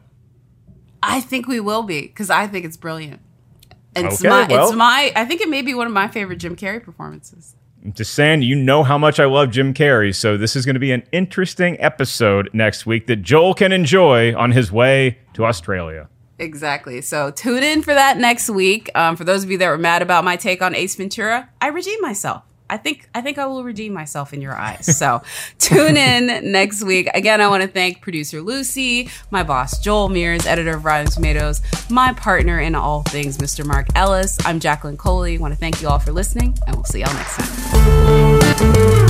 I think we will be, because I think it's brilliant. It's Okay, I think it may be one of my favorite Jim Carrey performances. I'm just saying, you know how much I love Jim Carrey, so this is going to be an interesting episode next week that Joel can enjoy on his way to Australia. Exactly. So tune in for that next week. For those of you that were mad about my take on Ace Ventura, I redeemed myself. I think I will redeem myself in your eyes. So tune in next week. Again, I want to thank producer Lucy, my boss Joel Mears, editor of Rotten Tomatoes, my partner in all things, Mr. Mark Ellis. I'm Jacqueline Coley. I want to thank you all for listening, and we'll see y'all next time.